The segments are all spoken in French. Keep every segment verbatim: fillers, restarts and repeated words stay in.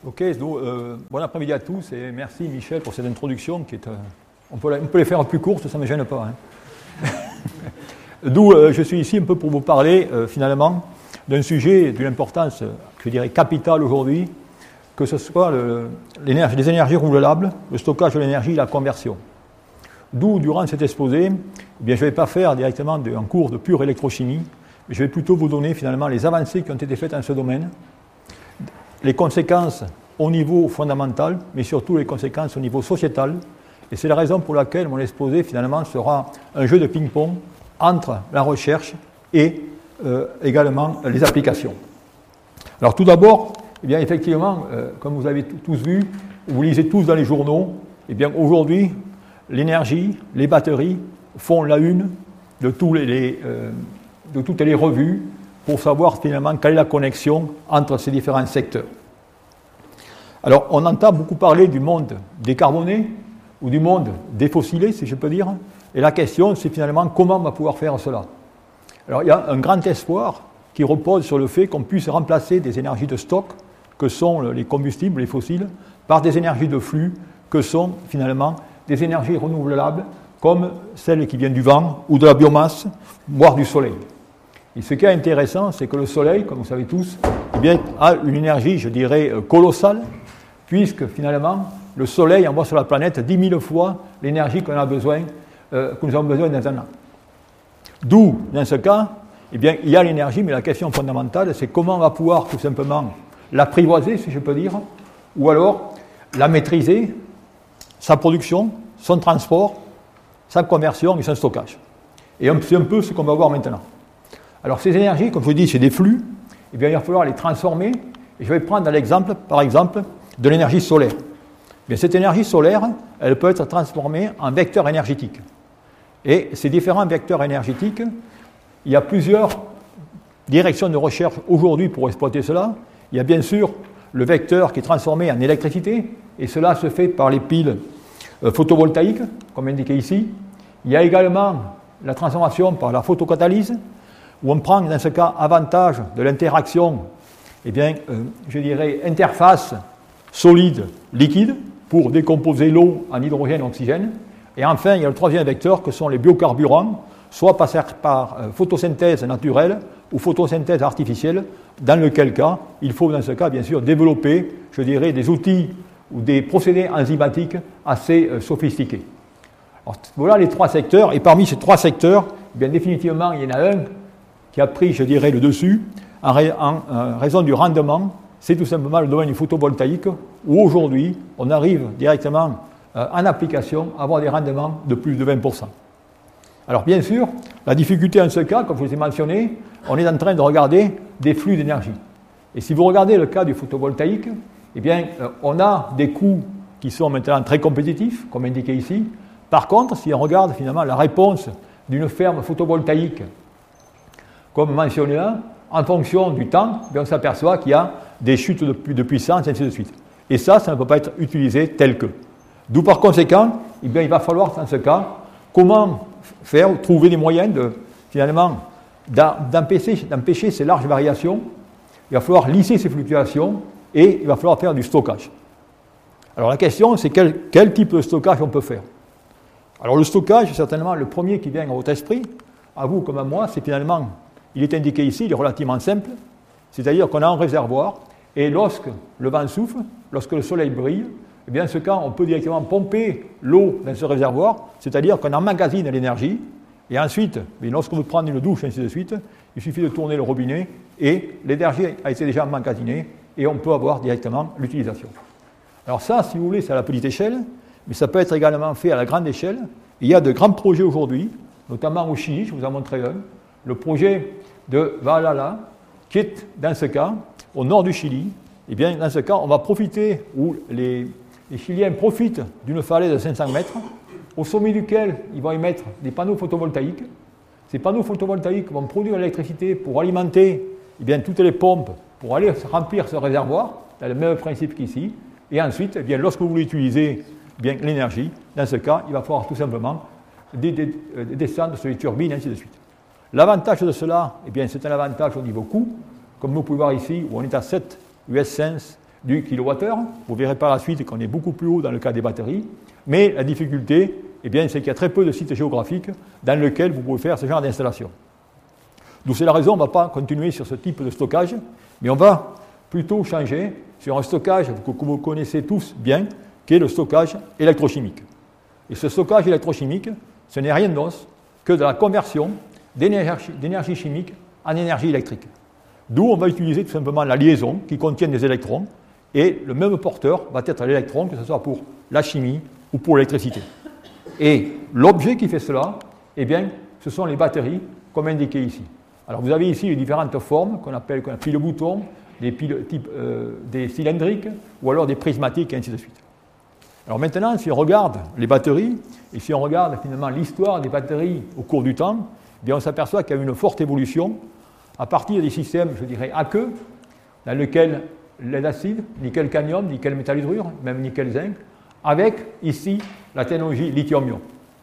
Ok, donc, euh, bon après-midi à tous et merci Michel pour cette introduction qui est, euh, on, peut la, on peut les faire plus courtes, ça ne me gêne pas. Hein. D'où euh, je suis ici un peu pour vous parler euh, finalement d'un sujet d'une importance, je dirais, capitale aujourd'hui, que ce soit le, l'énergie, les énergies renouvelables, le stockage de l'énergie et la conversion. D'où, durant cet exposé, eh bien, je ne vais pas faire directement de, un cours de pure électrochimie, mais je vais plutôt vous donner finalement les avancées qui ont été faites dans ce domaine, les conséquences au niveau fondamental, mais surtout les conséquences au niveau sociétal. Et c'est la raison pour laquelle mon exposé finalement sera un jeu de ping-pong entre la recherche et euh, également les applications. Alors tout d'abord, eh bien, effectivement, euh, comme vous avez tous vu, vous lisez tous dans les journaux, eh bien, aujourd'hui, l'énergie, les batteries font la une de, tous les, les, euh, de toutes les revues pour savoir finalement quelle est la connexion entre ces différents secteurs. Alors, on entend beaucoup parler du monde décarboné ou du monde défossilé, si je peux dire, et la question, c'est finalement comment on va pouvoir faire cela. Alors, il y a un grand espoir qui repose sur le fait qu'on puisse remplacer des énergies de stock, que sont les combustibles, les fossiles, par des énergies de flux, que sont finalement des énergies renouvelables, comme celles qui viennent du vent ou de la biomasse, voire du soleil. Et ce qui est intéressant, c'est que le soleil, comme vous savez tous, eh bien, a une énergie, je dirais, colossale, puisque finalement, le soleil envoie sur la planète dix mille fois l'énergie qu'on a besoin, euh, que nous avons besoin dans un an. D'où, dans ce cas, eh bien, il y a l'énergie, mais la question fondamentale, c'est comment on va pouvoir tout simplement l'apprivoiser, si je peux dire, ou alors la maîtriser, sa production, son transport, sa conversion et son stockage. Et c'est un peu ce qu'on va voir maintenant. Alors ces énergies, comme je vous dis, c'est des flux, eh bien, il va falloir les transformer. Et je vais prendre l'exemple, par exemple, de l'énergie solaire. Bien, cette énergie solaire, elle peut être transformée en vecteur énergétique. Et ces différents vecteurs énergétiques, il y a plusieurs directions de recherche aujourd'hui pour exploiter cela. Il y a bien sûr le vecteur qui est transformé en électricité, et cela se fait par les piles euh, photovoltaïques, comme indiqué ici. Il y a également la transformation par la photocatalyse, où on prend dans ce cas avantage de l'interaction, eh bien, euh, je dirais, interface solide-liquide pour décomposer l'eau en hydrogène et oxygène. Et enfin, il y a le troisième vecteur que sont les biocarburants, soit par, par euh, photosynthèse naturelle ou photosynthèse artificielle, dans lequel cas, il faut dans ce cas, bien sûr, développer, je dirais, des outils ou des procédés enzymatiques assez euh, sophistiqués. Alors, voilà les trois secteurs, et parmi ces trois secteurs, eh bien, définitivement, il y en a un qui a pris, je dirais, le dessus, en, ra- en euh, raison du rendement. C'est tout simplement le domaine du photovoltaïque, où aujourd'hui, on arrive directement euh, en application à avoir des rendements de plus de vingt pour cent. Alors bien sûr, la difficulté en ce cas, comme je vous ai mentionné, on est en train de regarder des flux d'énergie. Et si vous regardez le cas du photovoltaïque, eh bien, euh, on a des coûts qui sont maintenant très compétitifs, comme indiqué ici. Par contre, si on regarde finalement la réponse d'une ferme photovoltaïque, comme mentionné là, en fonction du temps, on s'aperçoit qu'il y a des chutes de, de puissance, et ainsi de suite. Et ça, ça ne peut pas être utilisé tel que. D'où par conséquent, eh bien, il va falloir, dans ce cas, comment faire, trouver des moyens de, finalement, d'empêcher, d'empêcher ces larges variations. Il va falloir lisser ces fluctuations et il va falloir faire du stockage. Alors la question, c'est quel, quel type de stockage on peut faire. Alors le stockage, certainement, le premier qui vient à votre esprit, à vous comme à moi, c'est finalement, il est indiqué ici, il est relativement simple, c'est-à-dire qu'on a un réservoir, et lorsque le vent souffle, lorsque le soleil brille, eh bien, en ce cas, on peut directement pomper l'eau dans ce réservoir, c'est-à-dire qu'on emmagasine l'énergie, et ensuite, lorsque vous prenez une douche, et ainsi de suite, il suffit de tourner le robinet, et l'énergie a été déjà emmagasinée, et on peut avoir directement l'utilisation. Alors ça, si vous voulez, c'est à la petite échelle, mais ça peut être également fait à la grande échelle. Il y a de grands projets aujourd'hui, notamment au Chili, je vous en montre un, le projet de Valhalla, qui est, dans ce cas, au nord du Chili. Eh bien, dans ce cas, on va profiter, ou les, les Chiliens profitent d'une falaise de cinq cents mètres, au sommet duquel ils vont y mettre des panneaux photovoltaïques. Ces panneaux photovoltaïques vont produire l'électricité pour alimenter eh bien, toutes les pompes, pour aller remplir ce réservoir, dans le même principe qu'ici. Et ensuite, eh bien, lorsque vous voulez utiliser eh bien, l'énergie, dans ce cas, il va falloir tout simplement descendre sur les turbines, et ainsi de suite. L'avantage de cela, eh bien, c'est un avantage au niveau coût, comme vous pouvez voir ici, où on est à sept U S cents du kilowattheure. Vous verrez par la suite qu'on est beaucoup plus haut dans le cas des batteries. Mais la difficulté, eh bien, c'est qu'il y a très peu de sites géographiques dans lesquels vous pouvez faire ce genre d'installation. D'où c'est la raison, on ne va pas continuer sur ce type de stockage, mais on va plutôt changer sur un stockage que vous connaissez tous bien, qui est le stockage électrochimique. Et ce stockage électrochimique, ce n'est rien d'autre que de la conversion d'énergie, d'énergie chimique en énergie électrique. D'où on va utiliser tout simplement la liaison qui contient des électrons, et le même porteur va être l'électron, que ce soit pour la chimie ou pour l'électricité. Et l'objet qui fait cela, eh bien, ce sont les batteries, comme indiqué ici. Alors vous avez ici les différentes formes qu'on appelle qu'on pile bouton, des piles type euh, des cylindriques ou alors des prismatiques et ainsi de suite. Alors maintenant, si on regarde les batteries et si on regarde finalement l'histoire des batteries au cours du temps, eh bien on s'aperçoit qu'il y a eu une forte évolution à partir des systèmes, je dirais, aqueux, dans lesquels lead acide, nickel cadmium, nickel métal hydrure, même nickel zinc, avec ici la technologie lithium-ion.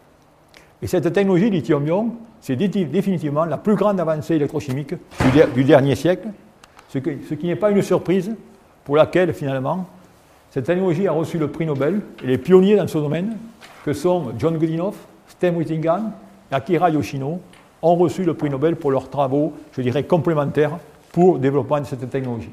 Et cette technologie lithium-ion, c'est définitivement la plus grande avancée électrochimique du, der- du dernier siècle, ce, que, ce qui n'est pas une surprise pour laquelle finalement cette technologie a reçu le prix Nobel et les pionniers dans ce domaine, que sont John Goodenough, Stan Whittingham et Akira Yoshino, ont reçu le prix Nobel pour leurs travaux, je dirais, complémentaires pour le développement de cette technologie.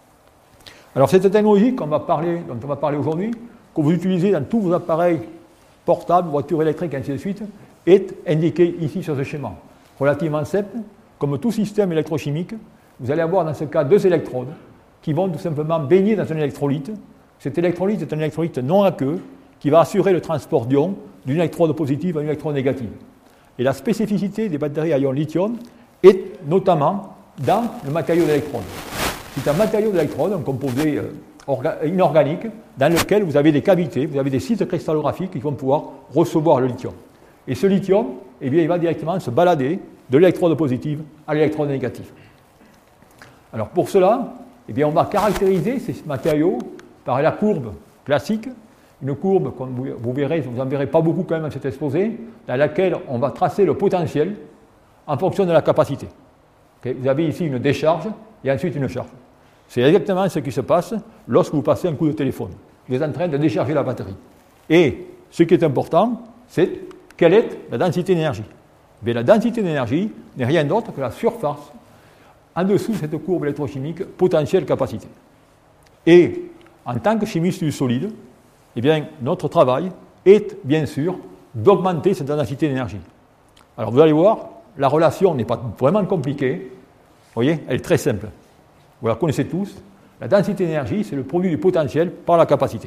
Alors cette technologie qu'on va parler, dont on va parler aujourd'hui, que vous utilisez dans tous vos appareils portables, voitures électriques, ainsi de suite, est indiquée ici sur ce schéma. Relativement simple, comme tout système électrochimique, vous allez avoir dans ce cas deux électrodes qui vont tout simplement baigner dans un électrolyte. Cet électrolyte est un électrolyte non aqueux qui va assurer le transport d'ions d'une électrode positive à une électrode négative. Et la spécificité des batteries à ion lithium est notamment dans le matériau d'électrode. C'est un matériau d'électrode, un composé euh, orga- inorganique, dans lequel vous avez des cavités, vous avez des sites cristallographiques qui vont pouvoir recevoir le lithium. Et ce lithium, eh bien, il va directement se balader de l'électrode positive à l'électrode négative. Alors pour cela, eh bien, on va caractériser ces matériaux par la courbe classique, une courbe, comme vous, vous verrez, vous n'en verrez pas beaucoup quand même dans cet exposé, dans laquelle on va tracer le potentiel en fonction de la capacité. Okay, vous avez ici une décharge et ensuite une charge. C'est exactement ce qui se passe lorsque vous passez un coup de téléphone. Vous êtes en train de décharger la batterie. Et ce qui est important, c'est quelle est la densité d'énergie. Mais la densité d'énergie n'est rien d'autre que la surface en dessous de cette courbe électrochimique potentiel-capacité. Et en tant que chimiste du solide, eh bien, notre travail est bien sûr d'augmenter cette densité d'énergie. Alors vous allez voir, la relation n'est pas vraiment compliquée. Vous voyez, elle est très simple. Vous la connaissez tous. La densité d'énergie, c'est le produit du potentiel par la capacité.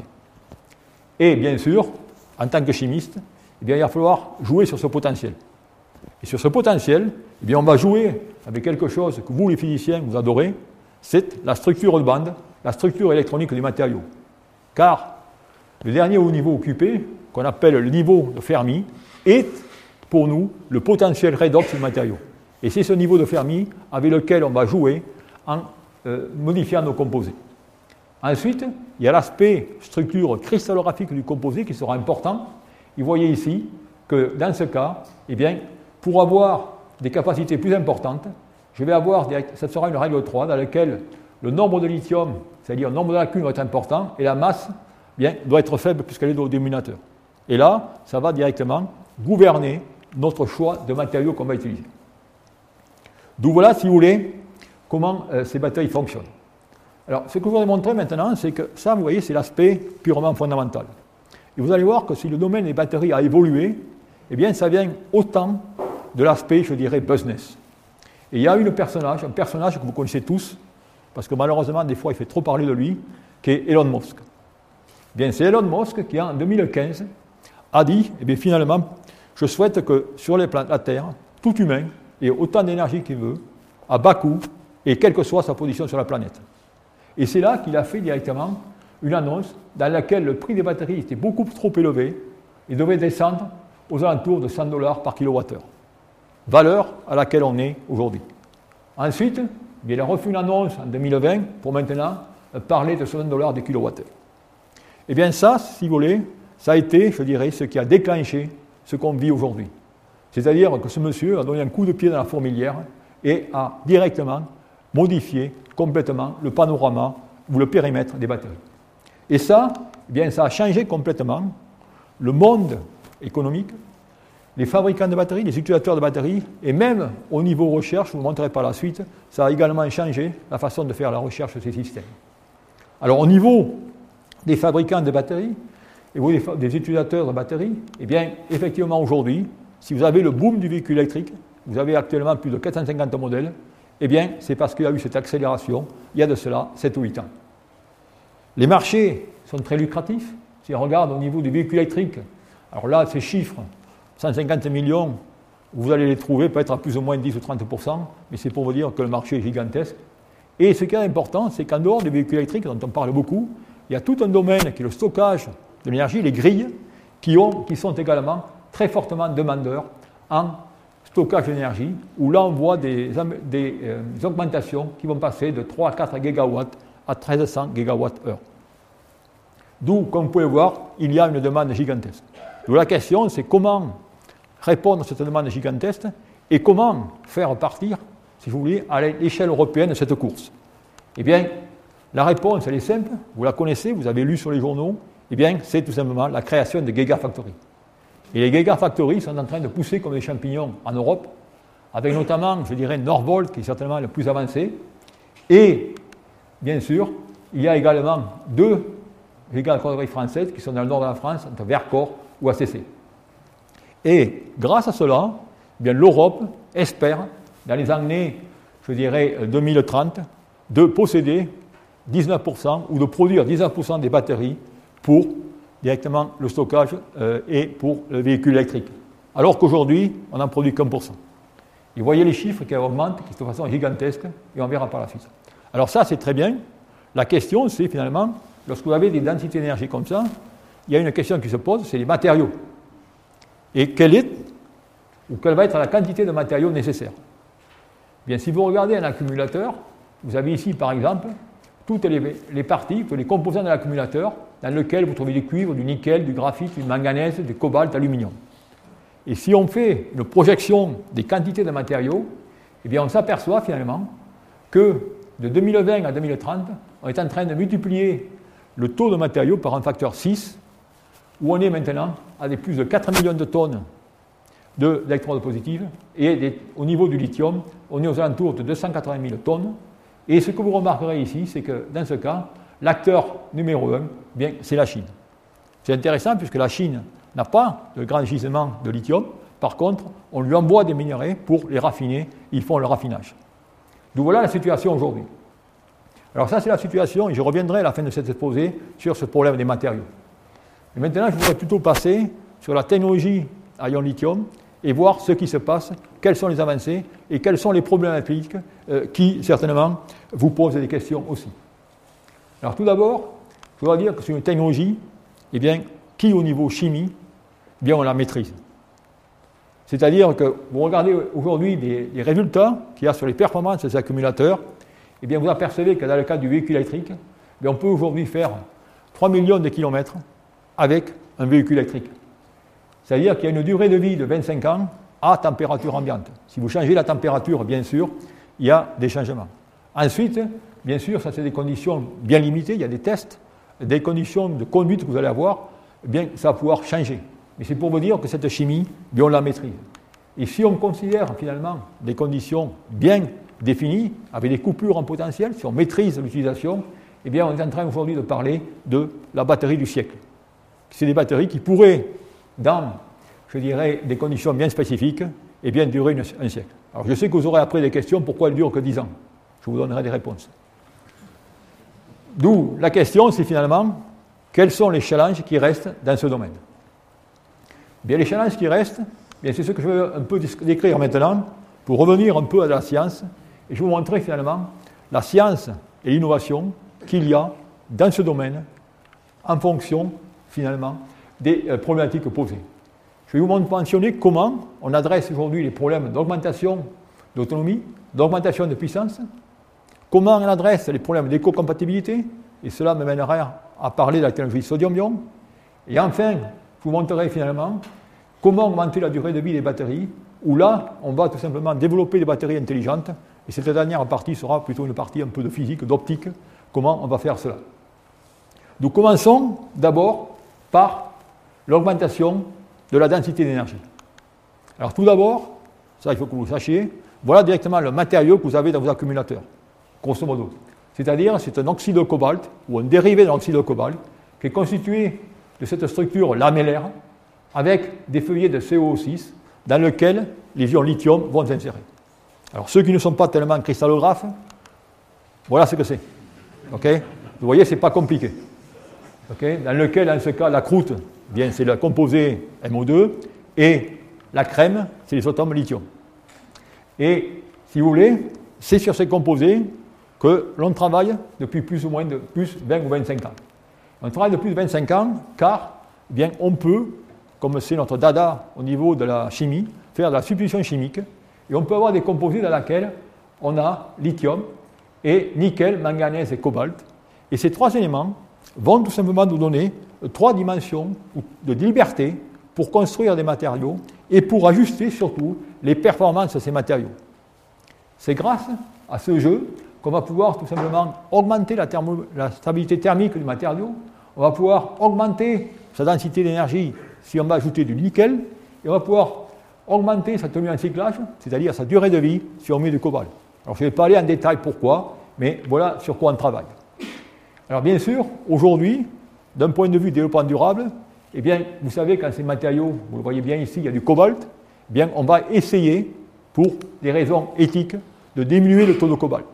Et bien sûr, en tant que chimiste, eh bien, il va falloir jouer sur ce potentiel. Et sur ce potentiel, eh bien, on va jouer avec quelque chose que vous, les physiciens, vous adorez, c'est la structure de bande, la structure électronique des matériaux. Car le dernier haut niveau occupé, qu'on appelle le niveau de Fermi, est pour nous le potentiel redox du matériau. Et c'est ce niveau de Fermi avec lequel on va jouer en euh, modifiant nos composés. Ensuite, il y a l'aspect structure cristallographique du composé qui sera important. Et vous voyez ici que dans ce cas, eh bien, pour avoir des capacités plus importantes, je vais avoir, ça sera une règle trois dans laquelle le nombre de lithium, c'est-à-dire le nombre de lacunes, doit être important et la masse bien, doit être faible puisqu'elle est au dénominateur. Et là, ça va directement gouverner notre choix de matériaux qu'on va utiliser. D'où voilà, si vous voulez, comment euh, ces batteries fonctionnent. Alors, ce que je voudrais montrer maintenant, c'est que ça, vous voyez, c'est l'aspect purement fondamental. Et vous allez voir que si le domaine des batteries a évolué, eh bien, ça vient autant de l'aspect, je dirais, business. Et il y a un personnage, un personnage que vous connaissez tous, parce que malheureusement, des fois, il fait trop parler de lui, qui est Elon Musk. Eh bien, c'est Elon Musk qui, en deux mille quinze, a dit, eh bien, finalement, je souhaite que sur les planètes, la Terre, tout humain ait autant d'énergie qu'il veut, à bas coût, et quelle que soit sa position sur la planète. Et c'est là qu'il a fait directement une annonce dans laquelle le prix des batteries était beaucoup trop élevé et devait descendre aux alentours de cent dollars par kilowattheure. Valeur à laquelle on est aujourd'hui. Ensuite, il a refait une annonce en deux mille vingt pour maintenant parler de soixante dollars de kilowattheure. Eh bien ça, si vous voulez, ça a été, je dirais, ce qui a déclenché ce qu'on vit aujourd'hui. C'est-à-dire que ce monsieur a donné un coup de pied dans la fourmilière et a directement modifié complètement le panorama ou le périmètre des batteries. Et ça, eh bien, ça a changé complètement le monde économique, les fabricants de batteries, les utilisateurs de batteries, et même au niveau recherche, je vous le montrerai par la suite, ça a également changé la façon de faire la recherche de ces systèmes. Alors au niveau des fabricants de batteries, et vous, des utilisateurs de batteries, eh bien, effectivement aujourd'hui, si vous avez le boom du véhicule électrique, vous avez actuellement plus de quatre cent cinquante modèles, eh bien, c'est parce qu'il y a eu cette accélération, il y a de cela sept ou huit ans. Les marchés sont très lucratifs. Si on regarde au niveau des véhicules électriques, alors là, ces chiffres, cent cinquante millions, vous allez les trouver peut-être à plus ou moins dix ou trente pour cent, mais c'est pour vous dire que le marché est gigantesque. Et ce qui est important, c'est qu'en dehors des véhicules électriques, dont on parle beaucoup, il y a tout un domaine qui est le stockage de l'énergie, les grilles, qui, ont, qui sont également très fortement demandeurs en stockage d'énergie, où là on voit des, des, euh, des augmentations qui vont passer de trois à quatre gigawatts à mille trois cents gigawatts-heure. D'où, comme vous pouvez voir, il y a une demande gigantesque. Donc la question, c'est comment répondre à cette demande gigantesque et comment faire partir, si vous voulez, à l'échelle européenne cette course. Eh bien, la réponse, elle est simple, vous la connaissez, vous avez lu sur les journaux, eh bien, c'est tout simplement la création de gigafactories. Et les gigafactories sont en train de pousser comme des champignons en Europe, avec notamment, je dirais, Northvolt, qui est certainement le plus avancé. Et, bien sûr, il y a également deux gigafactories françaises qui sont dans le nord de la France, entre Vercors ou A C C. Et grâce à cela, eh bien, l'Europe espère, dans les années, je dirais, deux mille trente, de posséder dix-neuf pour cent ou de produire dix-neuf pour cent des batteries pour directement le stockage euh, et pour le véhicule électrique. Alors qu'aujourd'hui, on n'en produit qu'un pour cent. Et vous voyez les chiffres qui augmentent qui, de façon gigantesque, et on verra par la suite. Alors ça, c'est très bien. La question, c'est finalement, lorsque vous avez des densités d'énergie comme ça, il y a une question qui se pose, c'est les matériaux. Et quelle est, ou quelle va être la quantité de matériaux nécessaires? Bien, si vous regardez un accumulateur, vous avez ici, par exemple, toutes les, les parties, tous les composants de l'accumulateur, dans lequel vous trouvez du cuivre, du nickel, du graphite, du manganèse, du cobalt, de l'aluminium. Et si on fait une projection des quantités de matériaux, eh bien on s'aperçoit finalement que de deux mille vingt à deux mille trente, on est en train de multiplier le taux de matériaux par un facteur six, où on est maintenant à des plus de quatre millions de tonnes d'électrodes positives, et des, au niveau du lithium, on est aux alentours de deux cent quatre-vingt mille tonnes. Et ce que vous remarquerez ici, c'est que dans ce cas, l'acteur numéro un, bien, c'est la Chine. C'est intéressant puisque la Chine n'a pas de grand gisement de lithium. Par contre, on lui envoie des minerais pour les raffiner. Ils font le raffinage. Donc voilà la situation aujourd'hui. Alors ça, c'est la situation, et je reviendrai à la fin de cet exposé sur ce problème des matériaux. Et maintenant, je voudrais plutôt passer sur la technologie à ion lithium et voir ce qui se passe, quelles sont les avancées et quelles sont les problématiques euh, qui, certainement, vous posent des questions aussi. Alors tout d'abord, je dois dire que c'est une technologie eh bien, qui, au niveau chimie, eh bien, on la maîtrise. C'est-à-dire que vous regardez aujourd'hui les, les résultats qu'il y a sur les performances des accumulateurs, eh bien, vous apercevez que dans le cas du véhicule électrique, eh bien, on peut aujourd'hui faire trois millions de kilomètres avec un véhicule électrique. C'est-à-dire qu'il y a une durée de vie de vingt-cinq ans à température ambiante. Si vous changez la température, bien sûr, il y a des changements. Ensuite, bien sûr, ça c'est des conditions bien limitées, il y a des tests, des conditions de conduite que vous allez avoir, eh bien, ça va pouvoir changer. Mais c'est pour vous dire que cette chimie, bien, on la maîtrise. Et si on considère finalement des conditions bien définies, avec des coupures en potentiel, si on maîtrise l'utilisation, eh bien, on est en train aujourd'hui de parler de la batterie du siècle. C'est des batteries qui pourraient, dans, je dirais, des conditions bien spécifiques, eh bien, durer une, un siècle. Alors, je sais que vous aurez après des questions, pourquoi elles ne durent que dix ans? Je vous donnerai des réponses. D'où la question, c'est finalement, quels sont les challenges qui restent dans ce domaine? Bien, les challenges qui restent, bien, c'est ce que je vais un peu décrire maintenant, pour revenir un peu à la science, et je vais vous montrer finalement la science et l'innovation qu'il y a dans ce domaine, en fonction, finalement, des euh, problématiques posées. Je vais vous mentionner comment on adresse aujourd'hui les problèmes d'augmentation d'autonomie, d'augmentation de puissance, comment on adresse les problèmes d'éco-compatibilité, et cela me mènera à parler de la technologie sodium-ion, et enfin, je vous montrerai finalement comment augmenter la durée de vie des batteries, où là, on va tout simplement développer des batteries intelligentes, et cette dernière partie sera plutôt une partie un peu de physique, d'optique, comment on va faire cela. Nous commençons d'abord par l'augmentation de la densité d'énergie. Alors tout d'abord, ça il faut que vous le sachiez, voilà directement le matériau que vous avez dans vos accumulateurs, grosso modo. C'est-à-dire c'est un oxyde de cobalt ou un dérivé de l'oxyde de cobalt qui est constitué de cette structure lamellaire avec des feuillets de C O six dans lesquels les ions lithium vont s'insérer. Alors ceux qui ne sont pas tellement cristallographes, voilà ce que c'est. Okay, vous voyez, ce n'est pas compliqué. Okay, dans lequel, dans ce cas, la croûte, bien, c'est le composé M O deux et la crème, c'est les atomes lithium. Et, si vous voulez, c'est sur ces composés que l'on travaille depuis plus ou moins de plus vingt ou vingt-cinq ans. On travaille depuis vingt-cinq ans car, eh bien, on peut, comme c'est notre dada au niveau de la chimie, faire de la substitution chimique et on peut avoir des composés dans lesquels on a lithium et nickel, manganèse et cobalt. Et ces trois éléments vont tout simplement nous donner trois dimensions de liberté pour construire des matériaux et pour ajuster surtout les performances de ces matériaux. C'est grâce à ce jeu qu'on va pouvoir tout simplement augmenter la, thermo, la stabilité thermique du matériau, on va pouvoir augmenter sa densité d'énergie si on va ajouter du nickel, et on va pouvoir augmenter sa tenue en cyclage, c'est-à-dire sa durée de vie si on met du cobalt. Alors je ne vais pas aller en détail pourquoi, mais voilà sur quoi on travaille. Alors bien sûr, aujourd'hui, d'un point de vue développement durable, eh bien, vous savez quand ces matériaux, vous le voyez bien ici, il y a du cobalt, eh bien, on va essayer, pour des raisons éthiques, de diminuer le taux de cobalt.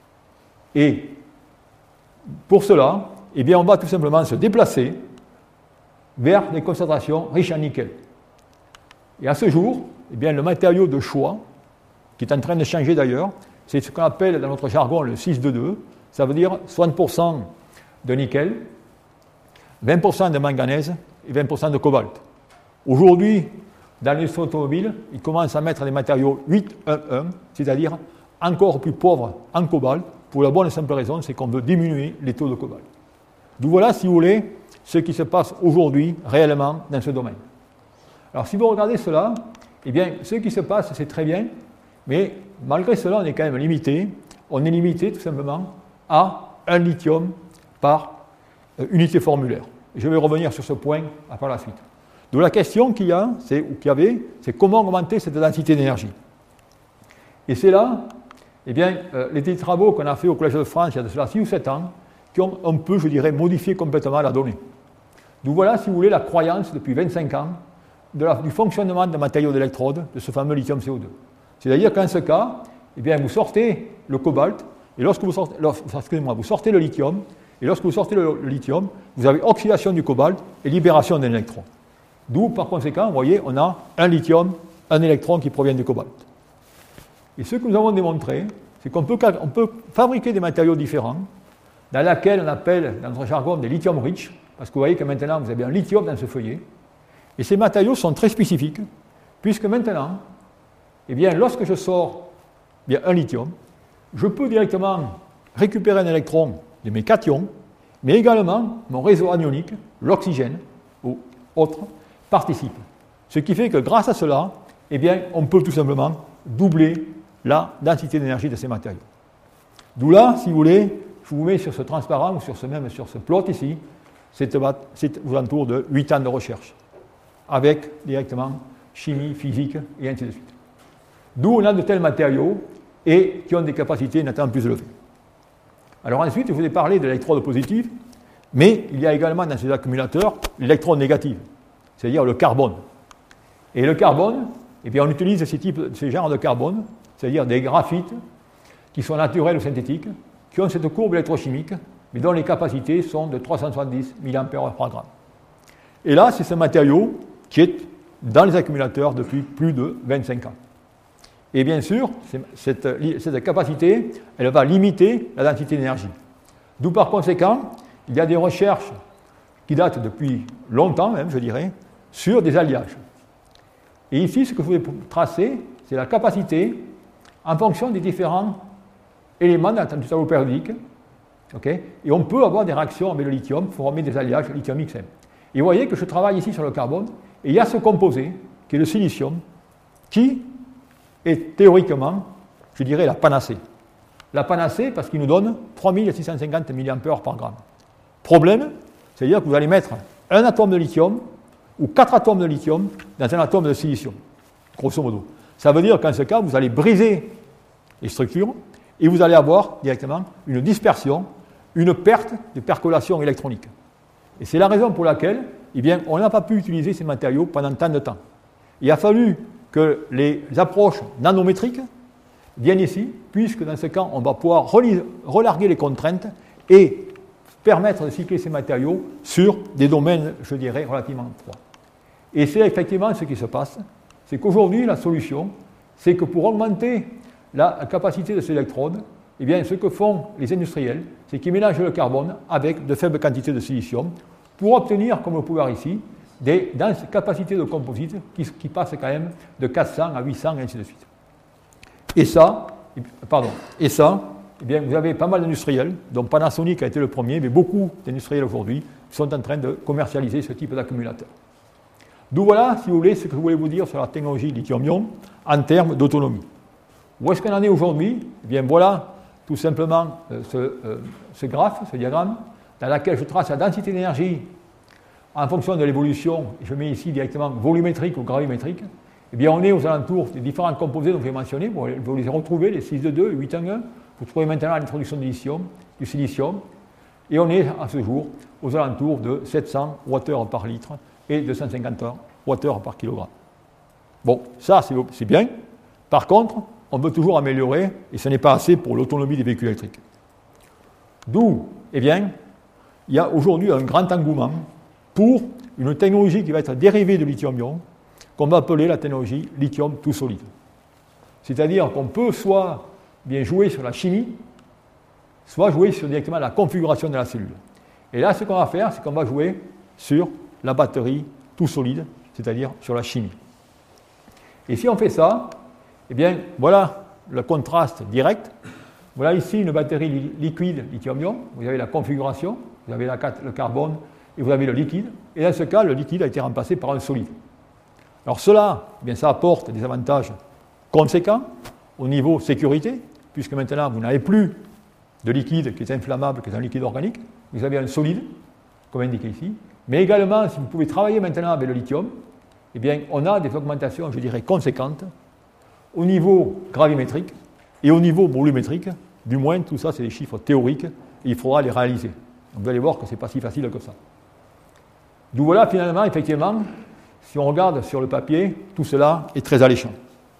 Et pour cela, eh bien, on va tout simplement se déplacer vers des concentrations riches en nickel. Et à ce jour, eh bien, le matériau de choix, qui est en train de changer d'ailleurs, c'est ce qu'on appelle dans notre jargon le six deux deux, ça veut dire soixante pour cent de nickel, vingt pour cent de manganèse et vingt pour cent de cobalt. Aujourd'hui, dans l'industrie automobile, ils commencent à mettre des matériaux huit un un, c'est-à-dire encore plus pauvres en cobalt, pour la bonne et simple raison, c'est qu'on veut diminuer les taux de cobalt. D'où voilà, si vous voulez, ce qui se passe aujourd'hui réellement dans ce domaine. Alors si vous regardez cela, eh bien, ce qui se passe, c'est très bien, mais malgré cela, on est quand même limité. On est limité tout simplement à un lithium par euh, unité formulaire. Je vais revenir sur ce point par la suite. Donc la question qu'il y a, c'est, ou qu'il y avait, c'est comment augmenter cette densité d'énergie. Et c'est là, eh bien, euh, les travaux qu'on a fait au Collège de France il y a de cela six ou sept ans, qui ont un peu, je dirais, modifié complètement la donnée. Donc voilà, si vous voulez, la croyance depuis vingt-cinq ans de la, du fonctionnement des matériaux d'électrode de ce fameux lithium C O deux. C'est-à-dire qu'en ce cas, eh bien, vous sortez le cobalt, et lorsque vous sortez, lorsque, excusez-moi, vous sortez le lithium, et lorsque vous sortez le, le lithium, vous avez oxydation du cobalt et libération d'un électron. D'où, par conséquent, vous voyez, on a un lithium, un électron qui provient du cobalt. Et ce que nous avons démontré, c'est qu'on peut, on peut fabriquer des matériaux différents, dans lesquels on appelle, dans notre jargon, des lithium rich, parce que vous voyez que maintenant, vous avez un lithium dans ce feuillet. Et ces matériaux sont très spécifiques, puisque maintenant, eh bien, lorsque je sors eh bien, un lithium, je peux directement récupérer un électron de mes cations, mais également mon réseau anionique, l'oxygène ou autre, participe. Ce qui fait que grâce à cela, eh bien, on peut tout simplement doubler la densité d'énergie de ces matériaux. D'où là, si vous voulez, je vous mets sur ce transparent ou sur ce même sur ce plot ici, c'est aux alentours de huit ans de recherche, avec directement chimie, physique et ainsi de suite. D'où on a de tels matériaux et qui ont des capacités nettement plus élevées. Alors ensuite, je vous ai parlé de l'électrode positive, mais il y a également dans ces accumulateurs l'électrode négative, c'est-à-dire le carbone. Et le carbone, eh bien, on utilise ces, types, ces genres de carbone, c'est-à-dire des graphites qui sont naturels ou synthétiques, qui ont cette courbe électrochimique, mais dont les capacités sont de trois cent soixante-dix milliampères heure par gramme. Et là, c'est ce matériau qui est dans les accumulateurs depuis plus de vingt-cinq ans. Et bien sûr, cette, cette capacité, elle va limiter la densité d'énergie. D'où par conséquent, il y a des recherches qui datent depuis longtemps, même, je dirais, sur des alliages. Et ici, ce que je voulais tracer, c'est la capacité, en fonction des différents éléments du tableau périodique, okay, et on peut avoir des réactions avec le lithium pour former des alliages lithium-X M. Et vous voyez que je travaille ici sur le carbone, et il y a ce composé, qui est le silicium, qui est théoriquement, je dirais, la panacée. la panacée parce qu'il nous donne trois mille six cent cinquante milliampères par gramme. Problème, c'est-à-dire que vous allez mettre un atome de lithium ou quatre atomes de lithium dans un atome de silicium, grosso modo. Ça veut dire qu'en ce cas, vous allez briser les structures et vous allez avoir directement une dispersion, une perte de percolation électronique. Et c'est la raison pour laquelle eh bien, on n'a pas pu utiliser ces matériaux pendant tant de temps. Il a fallu que les approches nanométriques viennent ici, puisque dans ce cas, on va pouvoir relarguer les contraintes et permettre de cycler ces matériaux sur des domaines, je dirais, relativement froids. Et c'est effectivement ce qui se passe, c'est qu'aujourd'hui, la solution, c'est que pour augmenter la capacité de ces électrodes, eh bien, ce que font les industriels, c'est qu'ils mélangent le carbone avec de faibles quantités de silicium pour obtenir, comme vous pouvez voir ici, des denses capacités de composite qui, qui passent quand même de quatre cents à huit cents et ainsi de suite. Et ça, pardon, et ça, eh bien, vous avez pas mal d'industriels, dont Panasonic a été le premier, mais beaucoup d'industriels aujourd'hui sont en train de commercialiser ce type d'accumulateur. D'où voilà, si vous voulez, ce que je voulais vous dire sur la technologie lithium-ion en termes d'autonomie. Où est-ce qu'on en est aujourd'hui? Eh bien, voilà tout simplement euh, ce, euh, ce graphe, ce diagramme, dans lequel je trace la densité d'énergie en fonction de l'évolution, je mets ici directement volumétrique ou gravimétrique. Eh bien, on est aux alentours des différents composés dont j'ai mentionné. Bon, vous les retrouvez, les six deux deux, huit un un. Vous trouvez maintenant l'introduction du lithium, du silicium. Et on est à ce jour aux alentours de sept cents wattheures par litre et deux cent cinquante wattheures par kilogramme. Bon, ça c'est bien. Par contre, on peut toujours améliorer et ce n'est pas assez pour l'autonomie des véhicules électriques. D'où, eh bien, il y a aujourd'hui un grand engouement pour une technologie qui va être dérivée de lithium-ion, qu'on va appeler la technologie lithium tout solide. C'est-à-dire qu'on peut soit bien jouer sur la chimie, soit jouer sur directement la configuration de la cellule. Et là, ce qu'on va faire, c'est qu'on va jouer sur la batterie tout solide, c'est-à-dire sur la chimie. Et si on fait ça, eh bien, voilà le contraste direct. Voilà ici une batterie li- liquide lithium-ion. Vous avez la configuration, vous avez la, le carbone et vous avez le liquide. Et dans ce cas, le liquide a été remplacé par un solide. Alors cela, eh bien, ça apporte des avantages conséquents au niveau sécurité, puisque maintenant vous n'avez plus de liquide qui est inflammable, qui est un liquide organique. Vous avez un solide, comme indiqué ici. Mais également, si vous pouvez travailler maintenant avec le lithium, eh bien, on a des augmentations, je dirais, conséquentes au niveau gravimétrique et au niveau volumétrique. Du moins, tout ça, c'est des chiffres théoriques et il faudra les réaliser. Donc, vous allez voir que ce n'est pas si facile que ça. D'où voilà, finalement, effectivement, si on regarde sur le papier, tout cela est très alléchant.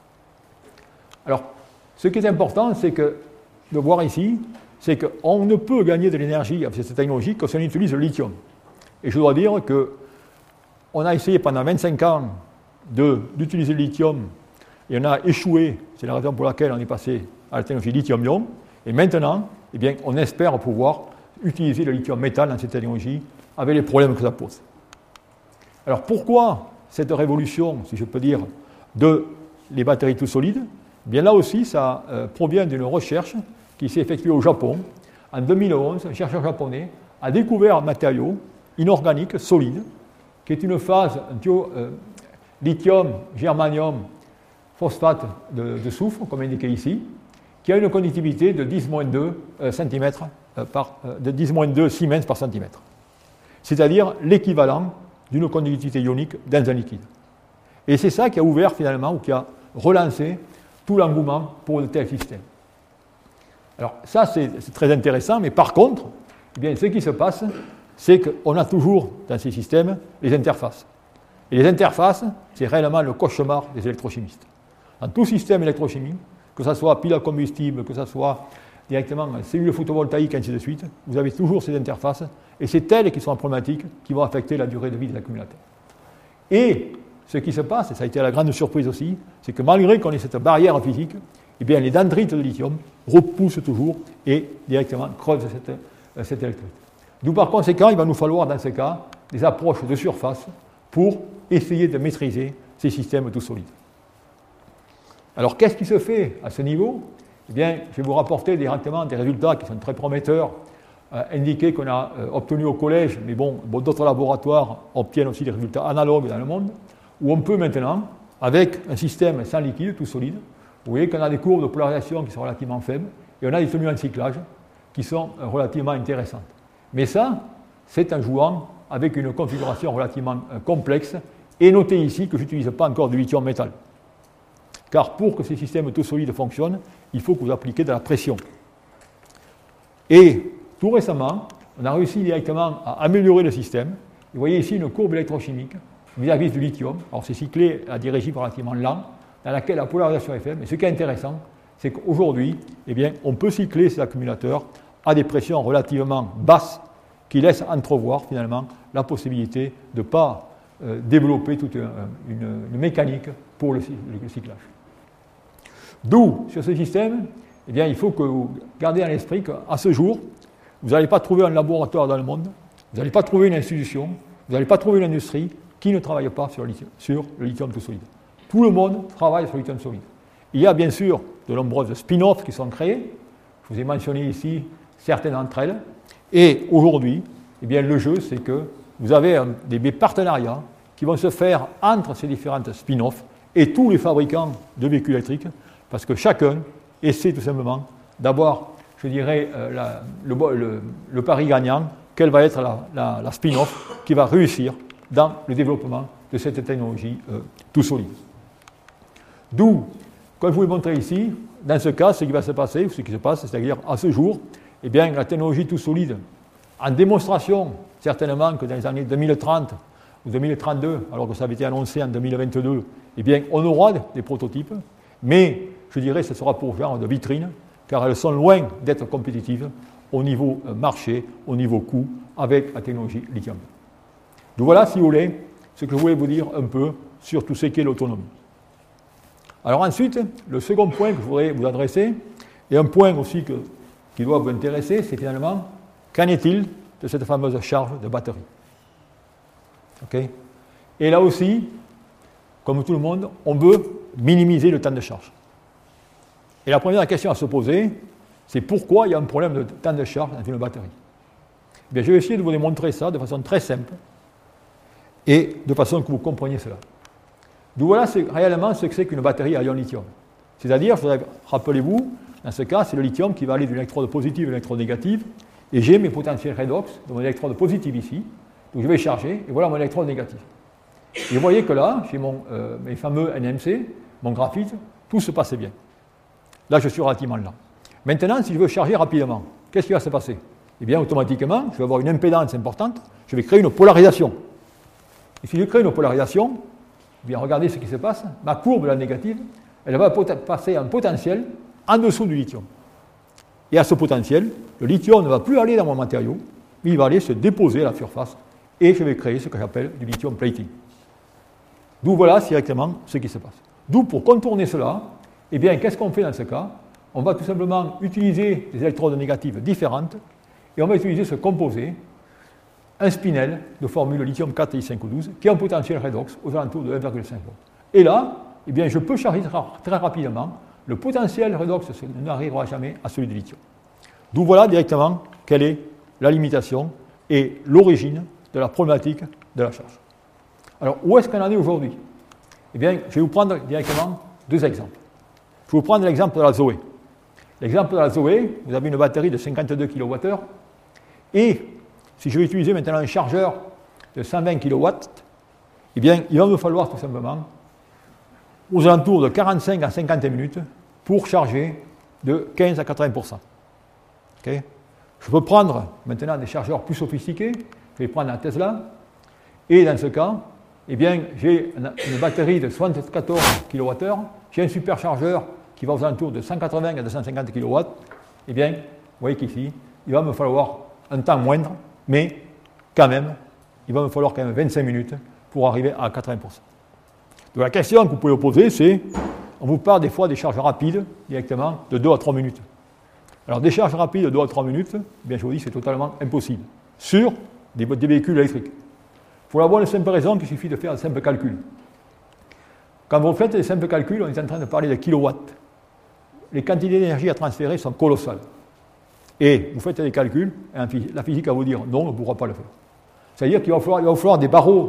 Alors, ce qui est important, c'est que, de voir ici, c'est qu'on ne peut gagner de l'énergie avec cette technologie que si on utilise le lithium. Et je dois dire qu'on a essayé pendant vingt-cinq ans de, d'utiliser le lithium et on a échoué, c'est la raison pour laquelle on est passé à la technologie lithium-ion. Et maintenant, eh bien, on espère pouvoir utiliser le lithium métal dans cette technologie avec les problèmes que ça pose. Alors pourquoi cette révolution, si je peux dire, de les batteries tout solides? Eh bien là aussi, ça euh, provient d'une recherche qui s'est effectuée au Japon. En deux mille onze, un chercheur japonais a découvert un matériau inorganique, solide, qui est une phase euh, lithium, germanium, phosphate de, de soufre, comme indiqué ici, qui a une conductivité de dix moins deux euh, centimètres euh, par, euh, de dix moins deux Siemens par centimètre. C'est-à-dire l'équivalent d'une conductivité ionique dans un liquide. Et c'est ça qui a ouvert finalement, ou qui a relancé tout l'engouement pour de tels systèmes. Alors ça, c'est, c'est très intéressant, mais par contre, eh bien, ce qui se passe, c'est qu'on a toujours dans ces systèmes les interfaces. Et les interfaces, c'est réellement le cauchemar des électrochimistes. Dans tout système électrochimique, que ce soit pile à combustible, que ce soit directement cellules photovoltaïques, ainsi de suite, vous avez toujours ces interfaces, et c'est elles qui sont problématiques, qui vont affecter la durée de vie des accumulateurs. Et ce qui se passe, et ça a été la grande surprise aussi, c'est que malgré qu'on ait cette barrière physique, eh bien, les dendrites de lithium repoussent toujours et directement creusent cette, cette électrolyte. D'où par conséquent, il va nous falloir dans ce cas des approches de surface pour essayer de maîtriser ces systèmes tout solides. Alors qu'est-ce qui se fait à ce niveau? Eh bien, je vais vous rapporter directement des résultats qui sont très prometteurs, euh, indiqués qu'on a euh, obtenus au collège, mais bon, bon, d'autres laboratoires obtiennent aussi des résultats analogues dans le monde, où on peut maintenant, avec un système sans liquide, tout solide, vous voyez qu'on a des courbes de polarisation qui sont relativement faibles, et on a des tenues en cyclage qui sont relativement intéressantes. Mais ça, c'est en jouant avec une configuration relativement complexe, et notez ici que je n'utilise pas encore du lithium métal. Car pour que ces systèmes tout solides fonctionnent, il faut que vous appliquiez de la pression. Et tout récemment, on a réussi directement à améliorer le système. Vous voyez ici une courbe électrochimique vis-à-vis du lithium. Alors c'est cyclé à des régimes relativement lents, dans laquelle la polarisation est faible. Mais ce qui est intéressant, c'est qu'aujourd'hui, eh bien, on peut cycler ces accumulateurs à des pressions relativement basses qui laissent entrevoir finalement la possibilité de ne pas euh, développer toute une, une, une mécanique pour le, le cyclage. D'où, sur ce système, eh bien, il faut que vous gardiez à l'esprit qu'à ce jour, vous n'allez pas trouver un laboratoire dans le monde, vous n'allez pas trouver une institution, vous n'allez pas trouver une industrie qui ne travaille pas sur le lithium, sur le lithium tout solide. Tout le monde travaille sur le lithium solide. Il y a bien sûr de nombreuses spin-offs qui sont créés. Je vous ai mentionné ici certaines d'entre elles. Et aujourd'hui, eh bien, le jeu, c'est que vous avez un, des, des partenariats qui vont se faire entre ces différentes spin-offs et tous les fabricants de véhicules électriques, parce que chacun essaie tout simplement d'avoir, je dirais, euh, la, le, le, le pari gagnant, quelle va être la, la, la spin-off qui va réussir dans le développement de cette technologie euh, tout solide. D'où, comme je vous l'ai montré ici, dans ce cas, ce qui va se passer, ce qui se passe, c'est-à-dire à ce jour, eh bien, la technologie tout solide, en démonstration, certainement que dans les années deux mille trente ou deux mille trente-deux, alors que ça avait été annoncé en deux mille vingt-deux, eh bien, on aura des prototypes, mais je dirais que ce sera pour genre de vitrine, car elles sont loin d'être compétitives au niveau marché, au niveau coût, avec la technologie lithium. Donc voilà, si vous voulez, ce que je voulais vous dire un peu sur tout ce qui est l'autonomie. Alors ensuite, le second point que je voudrais vous adresser, et un point aussi que, qui doit vous intéresser, c'est finalement, qu'en est-il de cette fameuse charge de batterie? Okay. Et là aussi, comme tout le monde, on veut minimiser le temps de charge. Et la première question à se poser, c'est pourquoi il y a un problème de temps de charge dans une batterie. Eh bien, je vais essayer de vous démontrer ça de façon très simple et de façon que vous compreniez cela. Donc voilà réellement ce que c'est qu'une batterie à ion lithium. C'est-à-dire, rappelez-vous, dans ce cas, c'est le lithium qui va aller d'une électrode positive à l'électrode négative, et j'ai mes potentiels redox de mon électrode positive ici, donc je vais charger, et voilà mon électrode négative. Et vous voyez que là, j'ai mon, euh, mes fameux N M C, mon graphite, tout se passe bien. Là, je suis relativement lent. Maintenant, si je veux charger rapidement, qu'est-ce qui va se passer? Eh bien, automatiquement, je vais avoir une impédance importante, je vais créer une polarisation. Et si je crée une polarisation, eh bien, regardez ce qui se passe, ma courbe, la négative, elle va passer un potentiel en dessous du lithium. Et à ce potentiel, le lithium ne va plus aller dans mon matériau, mais il va aller se déposer à la surface, et je vais créer ce que j'appelle du lithium plating. D'où voilà directement ce qui se passe. D'où, pour contourner cela, eh bien, qu'est-ce qu'on fait dans ce cas? On va tout simplement utiliser des électrodes négatives différentes, et on va utiliser ce composé, un spinel de formule lithium quatre I cinq douze, qui a un potentiel redox aux alentours de un virgule cinq volts. Et là, eh bien, je peux charger très rapidement. Le potentiel redox n'arrivera jamais à celui du lithium. D'où voilà directement quelle est la limitation et l'origine de la problématique de la charge. Alors, où est-ce qu'on en est aujourd'hui? Eh bien, je vais vous prendre directement deux exemples. Je vais vous prendre l'exemple de la Zoé. L'exemple de la Zoé, vous avez une batterie de cinquante-deux kilowattheures, et si je vais utiliser maintenant un chargeur de cent vingt kilowatts, eh bien, il va me falloir tout simplement aux alentours de quarante-cinq à cinquante minutes pour charger de quinze à quatre-vingts pour cent. Okay. Je peux prendre maintenant des chargeurs plus sophistiqués, je vais prendre un Tesla, et dans ce cas, eh bien, j'ai une, une batterie de soixante-quatorze kilowattheures, j'ai un superchargeur qui va aux alentours de cent quatre-vingts à deux cent cinquante kilowatts, eh bien, vous voyez qu'ici, il va me falloir un temps moindre, mais quand même, il va me falloir quand même vingt-cinq minutes pour arriver à quatre-vingts pour cent. Donc la question que vous pouvez vous poser, c'est, on vous parle des fois des charges rapides, directement, de deux à trois minutes. Alors des charges rapides de deux à trois minutes, eh bien, je vous dis, c'est totalement impossible, sur des, des véhicules électriques. Pour la bonne et simple raison qu'il suffit de faire un simple calcul. Quand vous faites des simples calculs, on est en train de parler de kilowatts. Les quantités d'énergie à transférer sont colossales. Et vous faites des calculs, et la physique va vous dire non, on ne pourra pas le faire. C'est-à-dire qu'il va falloir, il va falloir des barreaux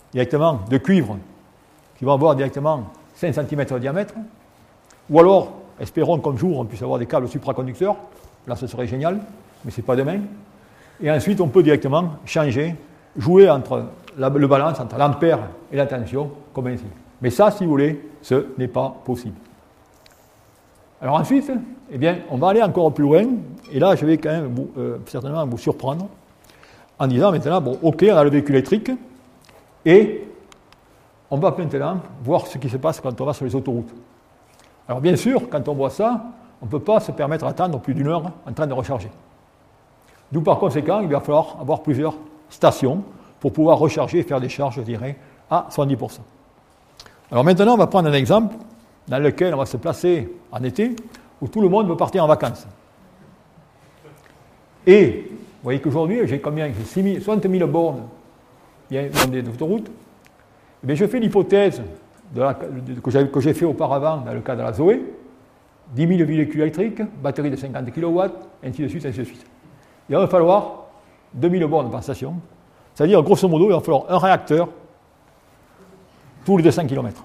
directement de cuivre qui vont avoir directement cinq centimètres de diamètre, ou alors espérons qu'un jour on puisse avoir des câbles supraconducteurs, là ce serait génial, mais ce n'est pas demain. Et ensuite on peut directement changer, jouer entre la, le balance entre l'ampère et la tension, comme ainsi. Mais ça, si vous voulez, ce n'est pas possible. Alors ensuite, eh bien, on va aller encore plus loin, et là je vais quand même vous, euh, certainement vous surprendre, en disant maintenant, bon, ok, on a le véhicule électrique, et on va maintenant voir ce qui se passe quand on va sur les autoroutes. Alors bien sûr, quand on voit ça, on ne peut pas se permettre d'attendre plus d'une heure en train de recharger. D'où par conséquent, il va falloir avoir plusieurs stations pour pouvoir recharger et faire des charges, je dirais, à soixante-dix pour cent. Alors maintenant, on va prendre un exemple dans lequel on va se placer en été, où tout le monde veut partir en vacances. Et vous voyez qu'aujourd'hui, j'ai combien? J'ai soixante mille bornes bien, dans des autoroutes. Et bien, je fais l'hypothèse de la, de, que, j'ai, que j'ai fait auparavant dans le cas de la Zoé, dix mille véhicules électriques, batterie de cinquante kilowatts, ainsi de suite, ainsi de suite. Il va falloir deux mille bornes par station, c'est-à-dire, grosso modo, il va falloir un réacteur tous les deux cents kilomètres.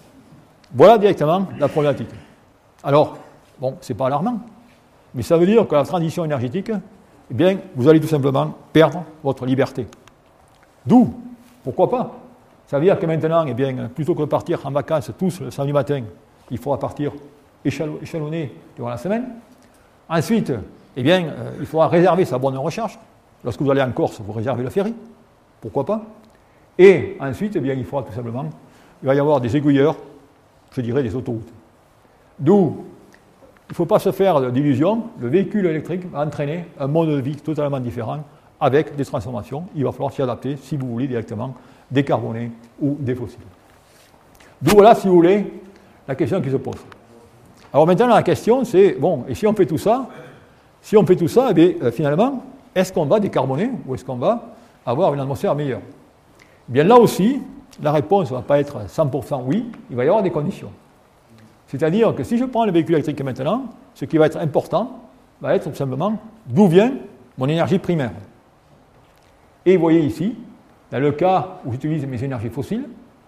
Voilà directement la problématique. Alors, bon, ce n'est pas alarmant, mais ça veut dire que la transition énergétique, eh bien, vous allez tout simplement perdre votre liberté. D'où, pourquoi pas, ça veut dire que maintenant, eh bien, plutôt que de partir en vacances tous le samedi matin, il faudra partir échelonné durant la semaine. Ensuite, eh bien, euh, il faudra réserver sa borne de recharge. Lorsque vous allez en Corse, vous réservez le ferry. Pourquoi pas? Et ensuite, eh bien, il faudra tout simplement, il va y avoir des aiguilleurs, je dirais des autoroutes. D'où, il ne faut pas se faire d'illusions, le véhicule électrique va entraîner un mode de vie totalement différent avec des transformations. Il va falloir s'y adapter, si vous voulez, directement décarboner ou défossiler. D'où voilà, si vous voulez, la question qui se pose. Alors maintenant, la question, c'est, bon, et si on fait tout ça, si on fait tout ça, eh bien, euh, finalement, est-ce qu'on va décarboner ou est-ce qu'on va avoir une atmosphère meilleure? Eh bien là aussi, la réponse ne va pas être cent pour cent oui, il va y avoir des conditions. C'est-à-dire que si je prends le véhicule électrique maintenant, ce qui va être important va être tout simplement d'où vient mon énergie primaire. Et vous voyez ici, dans le cas où j'utilise mes énergies fossiles,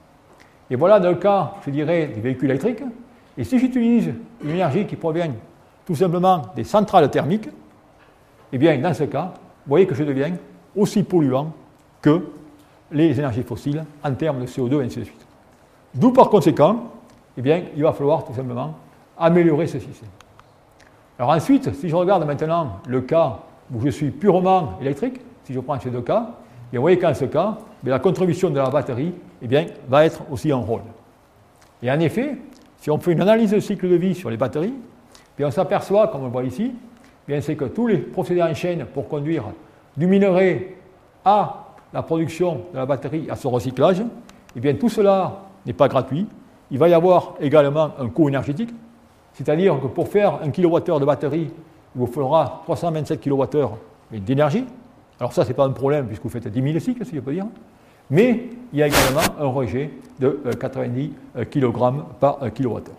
et voilà dans le cas, je dirais, des véhicules électriques, et si j'utilise une énergie qui provient tout simplement des centrales thermiques, eh bien dans ce cas, vous voyez que je deviens aussi polluant que les énergies fossiles en termes de C O deux et ainsi de suite. D'où par conséquent, eh bien, il va falloir tout simplement améliorer ce système. Alors ensuite, si je regarde maintenant le cas où je suis purement électrique, si je prends ces deux cas, et vous voyez qu'en ce cas, bien, la contribution de la batterie eh bien, va être aussi un rôle. Et en effet, si on fait une analyse de cycle de vie sur les batteries, bien, on s'aperçoit, comme on le voit ici, bien, c'est que tous les procédés en chaîne pour conduire du minerai à la production de la batterie, à son recyclage, eh bien, tout cela n'est pas gratuit. Il va y avoir également un coût énergétique, c'est-à-dire que pour faire un kilowattheure de batterie, il vous faudra trois cent vingt-sept kilowattheures d'énergie. Alors ça, ce n'est pas un problème puisque vous faites dix mille cycles, si je peux dire. Mais il y a également un rejet de quatre-vingt-dix kilogrammes par kilowattheure.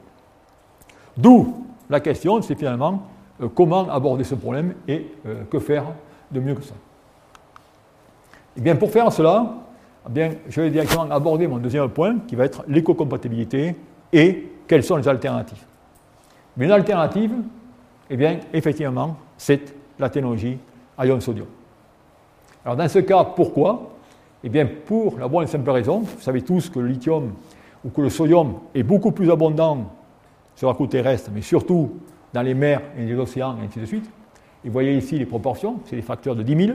D'où la question, c'est finalement euh, comment aborder ce problème et euh, que faire de mieux que ça. Eh bien, pour faire cela, eh bien, je vais directement aborder mon deuxième point, qui va être l'écocompatibilité et quelles sont les alternatives. Mais une alternative, eh bien, effectivement, c'est la technologie à ion sodium. Alors, dans ce cas, pourquoi? Eh bien, pour la bonne et simple raison, vous savez tous que le lithium ou que le sodium est beaucoup plus abondant sur la côte terrestre, mais surtout dans les mers et les océans, et ainsi de suite. Et vous voyez ici les proportions, c'est des facteurs de dix mille.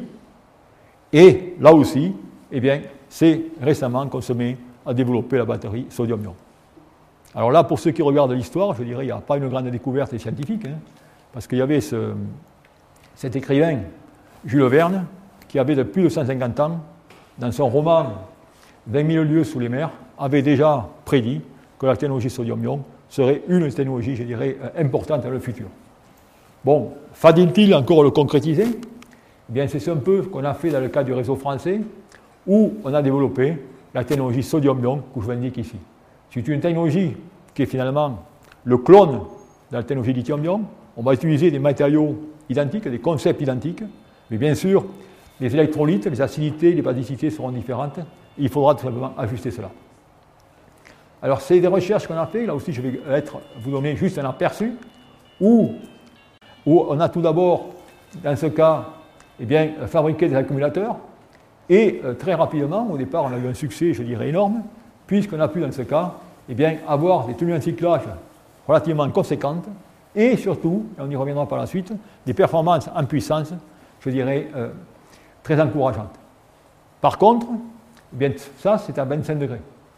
Et là aussi, eh bien, c'est récemment qu'on se met à développer la batterie sodium-ion. Alors là, pour ceux qui regardent l'histoire, je dirais, il n'y a pas une grande découverte scientifique, hein, parce qu'il y avait ce, cet écrivain, Jules Verne, qui avait de plus de cent cinquante ans, dans son roman vingt mille lieues sous les mers, avait déjà prédit que la technologie sodium-ion serait une technologie, je dirais, importante dans le futur. Bon, fallait-il encore le concrétiser? Eh bien, c'est un peu ce qu'on a fait dans le cas du réseau français, où on a développé la technologie sodium-ion que je vous indique ici. C'est une technologie qui est finalement le clone de la technologie lithium-ion. On va utiliser des matériaux identiques, des concepts identiques, mais bien sûr, les électrolytes, les acidités, les basicités seront différentes. Et il faudra tout simplement ajuster cela. Alors, c'est des recherches qu'on a fait. Là aussi, je vais être, vous donner juste un aperçu. où, où on a tout d'abord, dans ce cas, eh bien, fabriqué des accumulateurs, et euh, très rapidement, au départ, on a eu un succès, je dirais, énorme, puisqu'on a pu, dans ce cas, eh bien, avoir des tenues en cyclage relativement conséquentes, et surtout, et on y reviendra par la suite, des performances en puissance, je dirais, euh, très encourageantes. Par contre, eh bien, ça, c'est à vingt-cinq degrés.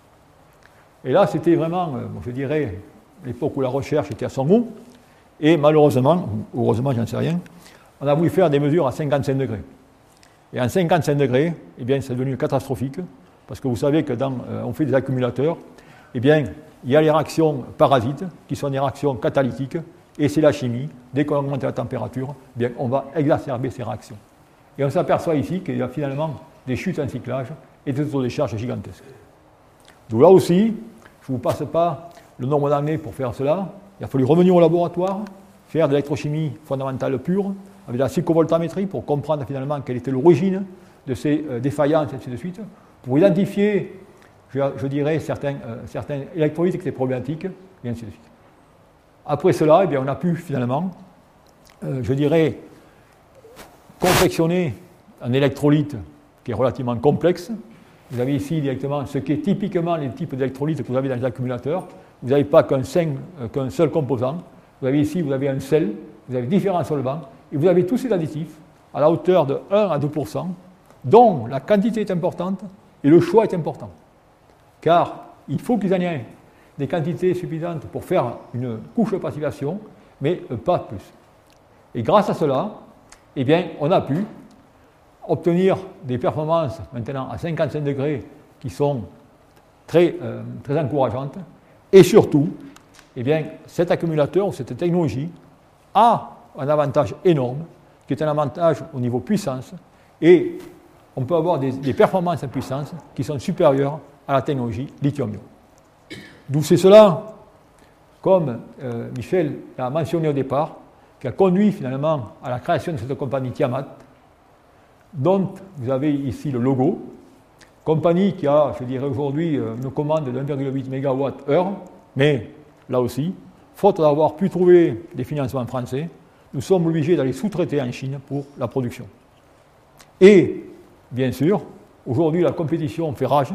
Et là, c'était vraiment, euh, je dirais, l'époque où la recherche était à son haut, et malheureusement, ou heureusement, j'en sais rien, on a voulu faire des mesures à cinquante-cinq degrés. Et en cinquante-cinq degrés, eh bien, c'est devenu catastrophique, parce que vous savez que quand euh, on fait des accumulateurs, eh bien, il y a les réactions parasites, qui sont des réactions catalytiques, et c'est la chimie. Dès qu'on augmente la température, eh bien, on va exacerber ces réactions. Et on s'aperçoit ici qu'il y a finalement des chutes en cyclage et des taux de charge gigantesques. Donc là aussi, je ne vous passe pas le nombre d'années pour faire cela. Il a fallu revenir au laboratoire, faire de l'électrochimie fondamentale pure, avec la cyclovoltammétrie, pour comprendre finalement quelle était l'origine de ces euh, défaillances, et ainsi de suite, pour identifier, je, je dirais, certains, euh, certains électrolytes qui étaient problématiques, et ainsi de suite. Après cela, eh bien, on a pu finalement, euh, je dirais, confectionner un électrolyte qui est relativement complexe. Vous avez ici directement ce qui est typiquement les types d'électrolytes que vous avez dans les accumulateurs. Vous n'avez pas qu'un, euh, qu'un seul composant. Vous avez ici, vous avez un sel, vous avez différents solvants, et vous avez tous ces additifs à la hauteur de un à deux pour cent, dont la quantité est importante et le choix est important. Car il faut qu'ils en aient des quantités suffisantes pour faire une couche de passivation, mais pas plus. Et grâce à cela, eh bien, on a pu obtenir des performances maintenant à cinquante-cinq degrés qui sont très, euh, très encourageantes. Et surtout, eh bien, cet accumulateur, cette technologie, a un avantage énorme, qui est un avantage au niveau puissance, et on peut avoir des, des performances en puissance qui sont supérieures à la technologie lithium-ion. D'où c'est cela, comme euh, Michel l'a mentionné au départ, qui a conduit finalement à la création de cette compagnie Tiamat, dont vous avez ici le logo, compagnie qui a, je dirais aujourd'hui, une commande de un virgule huit mégawatts-heure, mais là aussi, faute d'avoir pu trouver des financements français, nous sommes obligés d'aller sous-traiter en Chine pour la production. Et, bien sûr, aujourd'hui la compétition fait rage,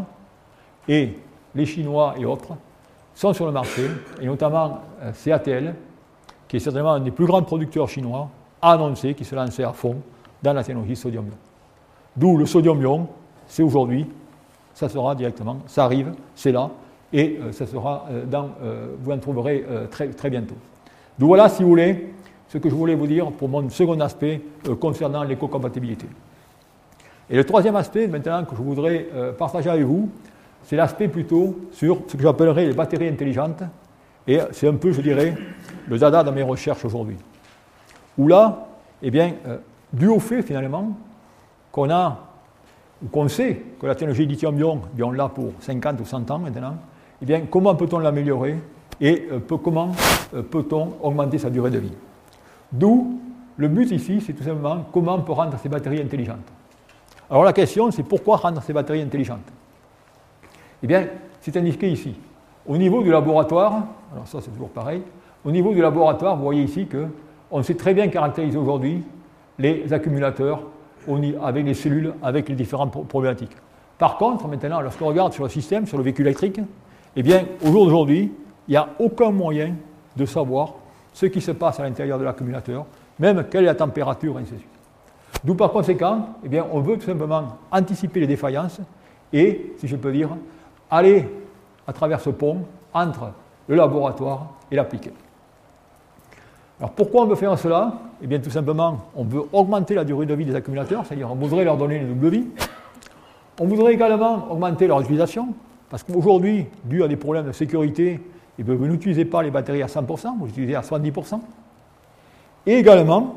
et les Chinois et autres sont sur le marché, et notamment C A T L, qui est certainement un des plus grands producteurs chinois, a annoncé qu'il se lançait à fond dans la technologie sodium-ion. D'où le sodium-ion, c'est aujourd'hui, ça sera directement, ça arrive, c'est là, et euh, ça sera euh, dans, euh, vous en trouverez euh, très, très bientôt. Donc voilà, si vous voulez, ce que je voulais vous dire pour mon second aspect euh, concernant l'éco-compatibilité. Et le troisième aspect, maintenant, que je voudrais euh, partager avec vous, c'est l'aspect plutôt sur ce que j'appellerais les batteries intelligentes, et c'est un peu, je dirais, le dada de mes recherches aujourd'hui. Où là, eh bien, euh, dû au fait, finalement, qu'on a, ou qu'on sait que la technologie lithium-ion, eh bien, on l'a pour cinquante ou cent ans maintenant, eh bien, comment peut-on l'améliorer et euh, peut, comment euh, peut-on augmenter sa durée de vie? D'où le but ici, c'est tout simplement comment on peut rendre ces batteries intelligentes. Alors la question, c'est pourquoi rendre ces batteries intelligentes? Eh bien, c'est indiqué ici. Au niveau du laboratoire, alors ça c'est toujours pareil, au niveau du laboratoire, vous voyez ici qu'on sait très bien caractériser aujourd'hui les accumulateurs avec les cellules, avec les différentes problématiques. Par contre, maintenant, lorsqu'on regarde sur le système, sur le véhicule électrique, eh bien, au jour d'aujourd'hui, il n'y a aucun moyen de savoir ce qui se passe à l'intérieur de l'accumulateur, même quelle est la température, et ainsi de suite. D'où par conséquent, eh bien, on veut tout simplement anticiper les défaillances et, si je peux dire, aller à travers ce pont entre le laboratoire et l'appliqué. Alors pourquoi on veut faire cela? Eh bien tout simplement, on veut augmenter la durée de vie des accumulateurs, c'est-à-dire on voudrait leur donner une double vie. On voudrait également augmenter leur utilisation, parce qu'aujourd'hui, dû à des problèmes de sécurité, eh bien, vous n'utilisez pas les batteries à cent pour cent, vous les utilisez à soixante-dix pour cent. Et également,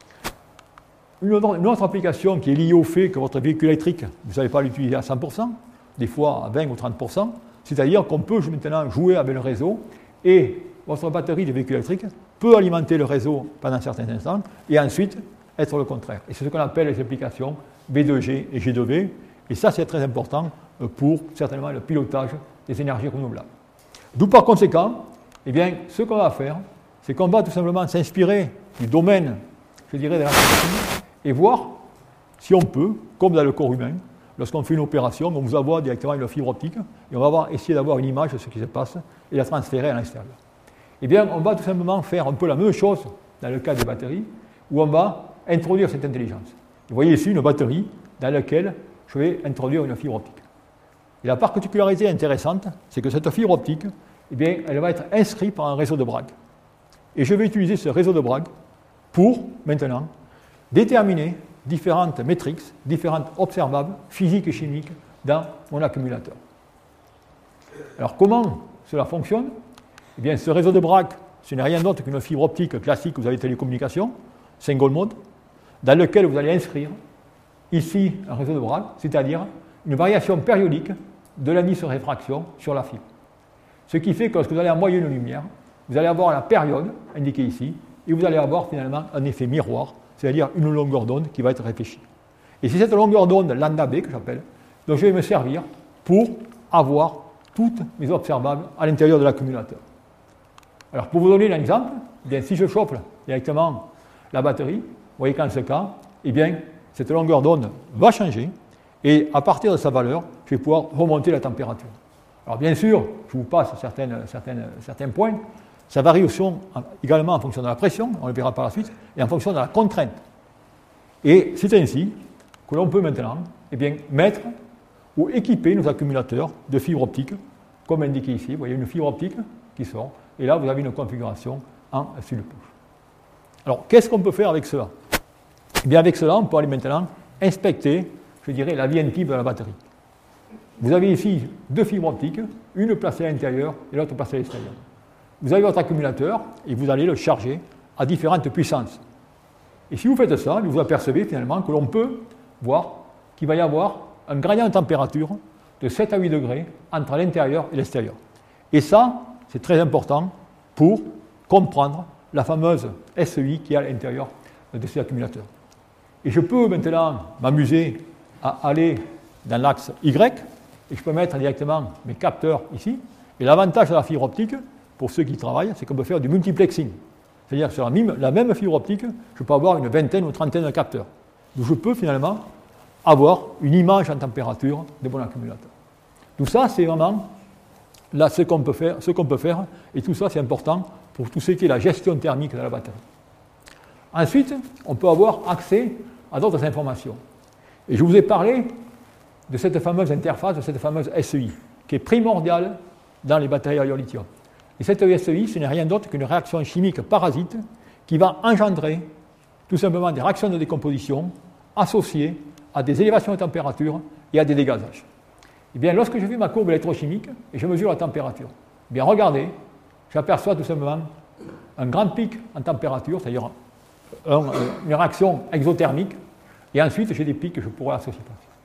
une autre, une autre application qui est liée au fait que votre véhicule électrique, vous ne savez pas l'utiliser à cent pour cent, des fois à vingt ou trente pour cent, c'est-à-dire qu'on peut maintenant jouer avec le réseau et votre batterie de véhicule électrique peut alimenter le réseau pendant certains instants et ensuite être le contraire. Et c'est ce qu'on appelle les applications B deux G et G deux V. Et ça, c'est très important pour certainement le pilotage des énergies renouvelables. D'où par conséquent, eh bien, ce qu'on va faire, c'est qu'on va tout simplement s'inspirer du domaine, je dirais, de la médecine, et voir si on peut, comme dans le corps humain, lorsqu'on fait une opération, on vous envoie directement une fibre optique, et on va avoir, essayer d'avoir une image de ce qui se passe, et la transférer à l'extérieur. Eh bien, on va tout simplement faire un peu la même chose dans le cas des batteries, où on va introduire cette intelligence. Vous voyez ici une batterie dans laquelle je vais introduire une fibre optique. Et la particularité intéressante, c'est que cette fibre optique, eh bien, elle va être inscrite par un réseau de Bragg. Et je vais utiliser ce réseau de Bragg pour, maintenant, déterminer différentes métriques, différentes observables, physiques et chimiques, dans mon accumulateur. Alors, comment cela fonctionne? Eh bien, ce réseau de Bragg, ce n'est rien d'autre qu'une fibre optique classique que vous avez télécommunication, single mode, dans lequel vous allez inscrire ici un réseau de Bragg, c'est-à-dire une variation périodique de l'indice de réfraction sur la fibre. Ce qui fait que lorsque vous allez envoyer une lumière, vous allez avoir la période indiquée ici, et vous allez avoir finalement un effet miroir, c'est-à-dire une longueur d'onde qui va être réfléchie. Et c'est cette longueur d'onde, lambda B, que j'appelle, dont je vais me servir pour avoir toutes mes observables à l'intérieur de l'accumulateur. Alors, pour vous donner un exemple, eh bien, si je chauffe directement la batterie, vous voyez qu'en ce cas, eh bien, cette longueur d'onde va changer, et à partir de sa valeur, je vais pouvoir remonter la température. Alors, bien sûr, je vous passe certaines, certaines, certains points. Ça varie aussi également en fonction de la pression, on le verra par la suite, et en fonction de la contrainte. Et c'est ainsi que l'on peut maintenant eh bien, mettre ou équiper nos accumulateurs de fibres optiques, comme indiqué ici. Vous voyez une fibre optique qui sort, et là vous avez une configuration en fil push. Alors, qu'est-ce qu'on peut faire avec cela? Eh bien, avec cela, on peut aller maintenant inspecter, je dirais, la vie intime de la batterie. Vous avez ici deux fibres optiques, une placée à l'intérieur et l'autre placée à l'extérieur. Vous avez votre accumulateur et vous allez le charger à différentes puissances. Et si vous faites ça, vous apercevez finalement que l'on peut voir qu'il va y avoir un gradient de température de sept à huit degrés entre l'intérieur et l'extérieur. Et ça, c'est très important pour comprendre la fameuse S E I qui est à l'intérieur de ces accumulateurs. Et je peux maintenant m'amuser à aller dans l'axe Y, et je peux mettre directement mes capteurs ici. Et l'avantage de la fibre optique, pour ceux qui travaillent, c'est qu'on peut faire du multiplexing. C'est-à-dire que sur la même, la même fibre optique, je peux avoir une vingtaine ou trentaine de capteurs. Donc je peux finalement avoir une image en température de mon accumulateur. Tout ça, c'est vraiment là, ce qu'on peut faire, ce qu'on peut faire, et tout ça, c'est important pour tout ce qui est la gestion thermique de la batterie. Ensuite, on peut avoir accès à d'autres informations. Et je vous ai parlé de cette fameuse interface, de cette fameuse S E I, qui est primordiale dans les batteries à ion lithium. Et cette S E I, ce n'est rien d'autre qu'une réaction chimique parasite qui va engendrer tout simplement des réactions de décomposition associées à des élévations de température et à des dégazages. Et bien, lorsque je fais ma courbe électrochimique et je mesure la température, eh bien, regardez, j'aperçois tout simplement un grand pic en température, c'est-à-dire un, une réaction exothermique, et ensuite j'ai des pics que je pourrais associer.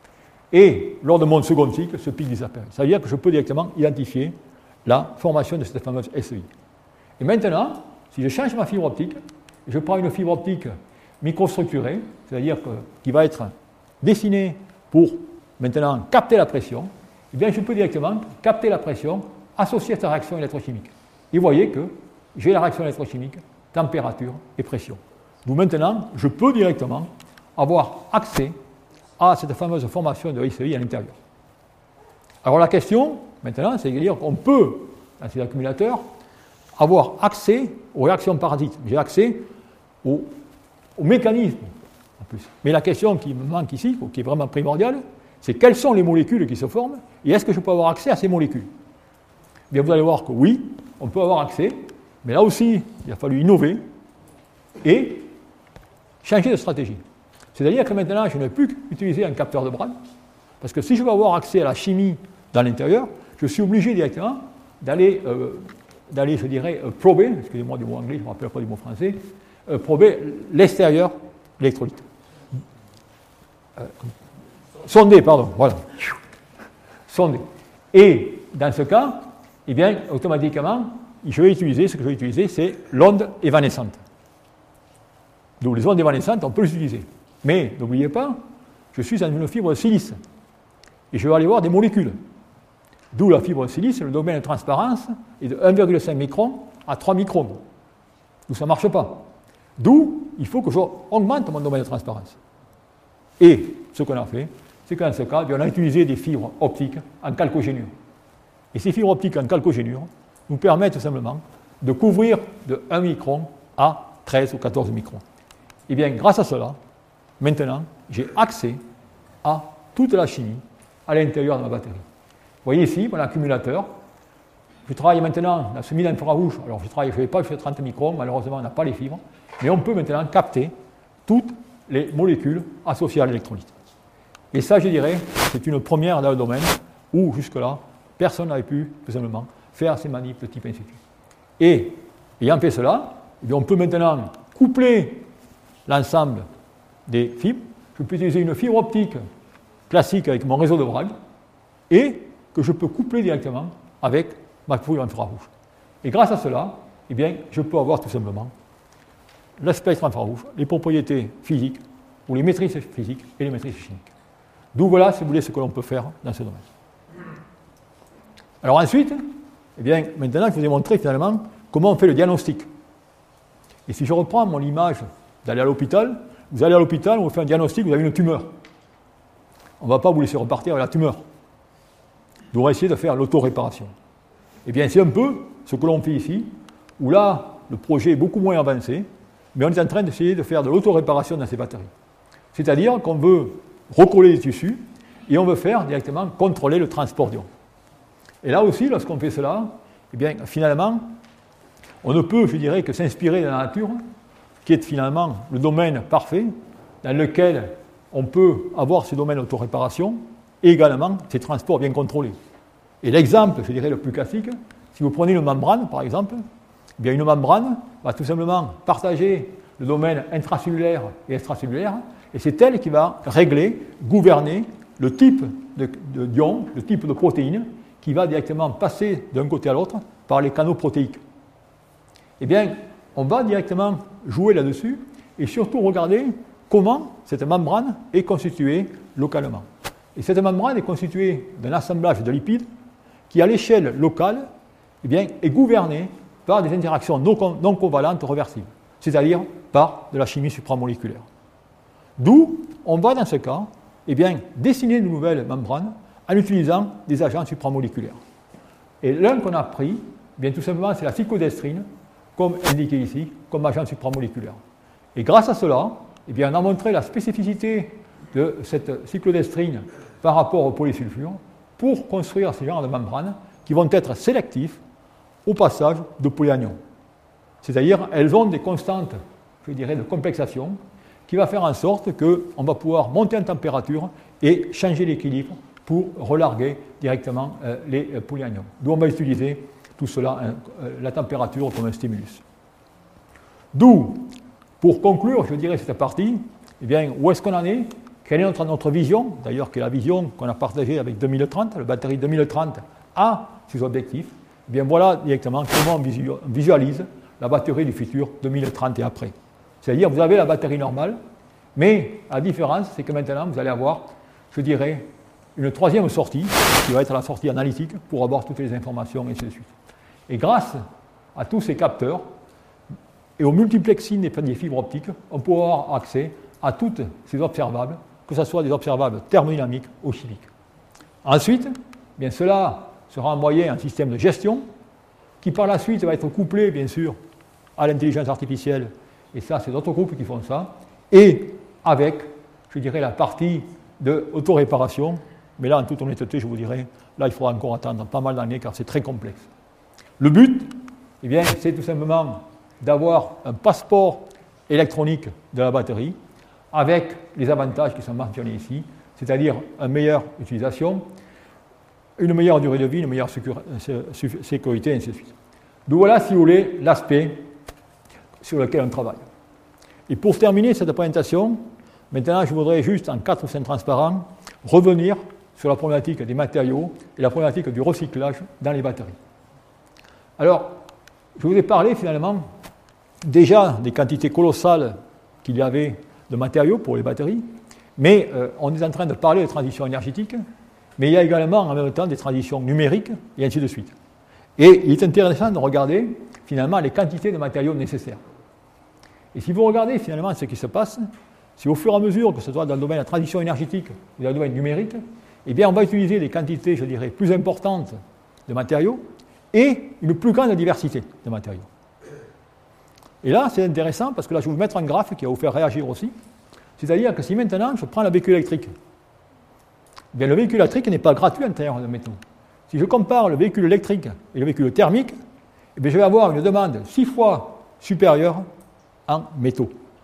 Et lors de mon second cycle, ce pic disparaît. Ça veut dire que je peux directement identifier la formation de cette fameuse S E I. Et maintenant, si je change ma fibre optique, je prends une fibre optique microstructurée, c'est-à-dire que, qui va être dessinée pour maintenant capter la pression, eh bien je peux directement capter la pression associée à cette réaction électrochimique. Et vous voyez que j'ai la réaction électrochimique, température et pression. Donc maintenant, je peux directement avoir accès à cette fameuse formation de S E I à l'intérieur. Alors la question, maintenant, c'est de dire qu'on peut, dans ces accumulateurs, avoir accès aux réactions parasites. J'ai accès au, au mécanisme, en plus. Mais la question qui me manque ici, qui est vraiment primordiale, c'est quelles sont les molécules qui se forment et est-ce que je peux avoir accès à ces molécules? Bien, vous allez voir que oui, on peut avoir accès, mais là aussi, il a fallu innover et changer de stratégie. C'est-à-dire que maintenant, je ne vais plus utiliser un capteur de Bragg, parce que si je veux avoir accès à la chimie dans l'intérieur, je suis obligé directement d'aller, euh, d'aller je dirais, euh, prober, excusez-moi du mot anglais, je ne me rappelle pas du mot français, euh, prober l'extérieur, l'électrolyte. Euh, sonder, pardon, voilà. Sonder. Et dans ce cas, eh bien, automatiquement, je vais utiliser, ce que je vais utiliser, c'est l'onde évanescente. Donc les ondes évanescentes, on peut les utiliser. Mais n'oubliez pas, je suis dans une fibre de silice. Et je vais aller voir des molécules. D'où la fibre de silice, le domaine de transparence est de un virgule cinq micron à trois microns. D'où ça ne marche pas. D'où il faut que j'augmente mon domaine de transparence. Et ce qu'on a fait, c'est que dans ce cas, on a utilisé des fibres optiques en chalcogénure. Et ces fibres optiques en chalcogénure nous permettent tout simplement de couvrir de un micron à treize ou quatorze microns. Et bien, grâce à cela, maintenant, j'ai accès à toute la chimie à l'intérieur de ma batterie. Vous voyez ici mon accumulateur. Je travaille maintenant dans ce mille infrarouge. Alors, je travaille, je ne vais pas jusqu'à trente microns, malheureusement, on n'a pas les fibres. Mais on peut maintenant capter toutes les molécules associées à l'électrolyte. Et ça, je dirais, c'est une première dans le domaine où, jusque-là, personne n'avait pu, tout simplement, faire ces manips de type in situ. Et, ayant fait cela, eh bien, on peut maintenant coupler l'ensemble des fibres. Je peux utiliser une fibre optique classique avec mon réseau de Bragg et que je peux coupler directement avec ma foudre infrarouge. Et grâce à cela, eh bien, je peux avoir tout simplement le spectre infrarouge, les propriétés physiques ou les maîtrises physiques et les maîtrises chimiques. D'où voilà, si vous voulez, ce que l'on peut faire dans ce domaine. Alors ensuite, eh bien, maintenant, je vous ai montré finalement comment on fait le diagnostic. Et si je reprends mon image d'aller à l'hôpital, vous allez à l'hôpital, on vous fait un diagnostic, vous avez une tumeur. On ne va pas vous laisser repartir avec la tumeur. Vous allez essayer de faire l'auto-réparation. Eh bien, c'est un peu ce que l'on fait ici, où là, le projet est beaucoup moins avancé, mais on est en train d'essayer de faire de l'auto-réparation dans ces batteries. C'est-à-dire qu'on veut recoller les tissus et on veut faire directement contrôler le transport d'ions. Et là aussi, lorsqu'on fait cela, eh bien, finalement, on ne peut, je dirais, que s'inspirer de la nature, qui est finalement le domaine parfait, dans lequel on peut avoir ce domaine d'auto-réparation et également ces transports bien contrôlés. Et l'exemple, je dirais, le plus classique, si vous prenez une membrane, par exemple, eh bien, une membrane va tout simplement partager le domaine intracellulaire et extracellulaire, et c'est elle qui va régler, gouverner le type de, de d'ion, le type de protéine, qui va directement passer d'un côté à l'autre par les canaux protéiques. Eh bien, on va directement jouer là-dessus et surtout regarder comment cette membrane est constituée localement. Et cette membrane est constituée d'un assemblage de lipides qui, à l'échelle locale, eh bien, est gouverné par des interactions non, non covalentes reversibles, c'est-à-dire par de la chimie supramoléculaire. D'où on va, dans ce cas, eh bien, dessiner de nouvelles membranes en utilisant des agents supramoléculaires. Et l'un qu'on a pris, eh bien, tout simplement, c'est la cyclodestrine, comme indiqué ici, comme agent supramoléculaire. Et grâce à cela, eh bien, on a montré la spécificité de cette cyclodestrine par rapport au polysulfure pour construire ces genres de membranes qui vont être sélectifs au passage de polyanions. C'est-à-dire, elles ont des constantes, je dirais, de complexation qui va faire en sorte qu'on va pouvoir monter en température et changer l'équilibre pour relarguer directement euh, les euh, polyanions. D'où on va utiliser tout cela, hein, euh, la température comme un stimulus. D'où, pour conclure, je dirais cette partie, eh bien, où est-ce qu'on en est? Quelle est notre, notre vision? D'ailleurs, qui est la vision qu'on a partagée avec deux mille trente, la batterie deux mille trente a ses objectifs. Eh bien, voilà directement comment on visualise la batterie du futur deux mille trente et après. C'est-à-dire, vous avez la batterie normale, mais la différence, c'est que maintenant, vous allez avoir, je dirais, une troisième sortie, qui va être la sortie analytique, pour avoir toutes les informations, et ainsi de suite. Et grâce à tous ces capteurs, et au multiplexing des fibres optiques, on peut avoir accès à toutes ces observables, que ce soit des observables thermodynamiques ou chimiques. Ensuite, bien, cela sera envoyé à un système de gestion, qui par la suite va être couplé, bien sûr, à l'intelligence artificielle, et ça, c'est d'autres groupes qui font ça, et avec, je dirais, la partie de auto-réparation, mais là, en toute honnêteté, je vous dirais, là, il faudra encore attendre pas mal d'années, car c'est très complexe. Le but, eh bien, c'est tout simplement d'avoir un passeport électronique de la batterie, avec les avantages qui sont mentionnés ici, c'est-à-dire une meilleure utilisation, une meilleure durée de vie, une meilleure sécurité, et ainsi de suite. Donc voilà, si vous voulez, l'aspect sur lequel on travaille. Et pour terminer cette présentation, maintenant, je voudrais juste, en quatre ou cinq transparents, revenir sur la problématique des matériaux et la problématique du recyclage dans les batteries. Alors, je vous ai parlé finalement déjà des quantités colossales qu'il y avait de matériaux pour les batteries, mais euh, on est en train de parler de transition énergétique, mais il y a également en même temps des transitions numériques, et ainsi de suite. Et il est intéressant de regarder finalement les quantités de matériaux nécessaires. Et si vous regardez finalement ce qui se passe, si au fur et à mesure, que ce soit dans le domaine de la transition énergétique ou dans le domaine numérique, eh bien on va utiliser des quantités, je dirais, plus importantes de matériaux et une plus grande diversité de matériaux. Et là, c'est intéressant parce que là, je vais vous mettre un graphe qui va vous faire réagir aussi. C'est-à-dire que si maintenant je prends le véhicule électrique, eh bien le véhicule électrique n'est pas gratuit en termes de métaux. Si je compare le véhicule électrique et le véhicule thermique, eh bien je vais avoir une demande six fois supérieure en métaux.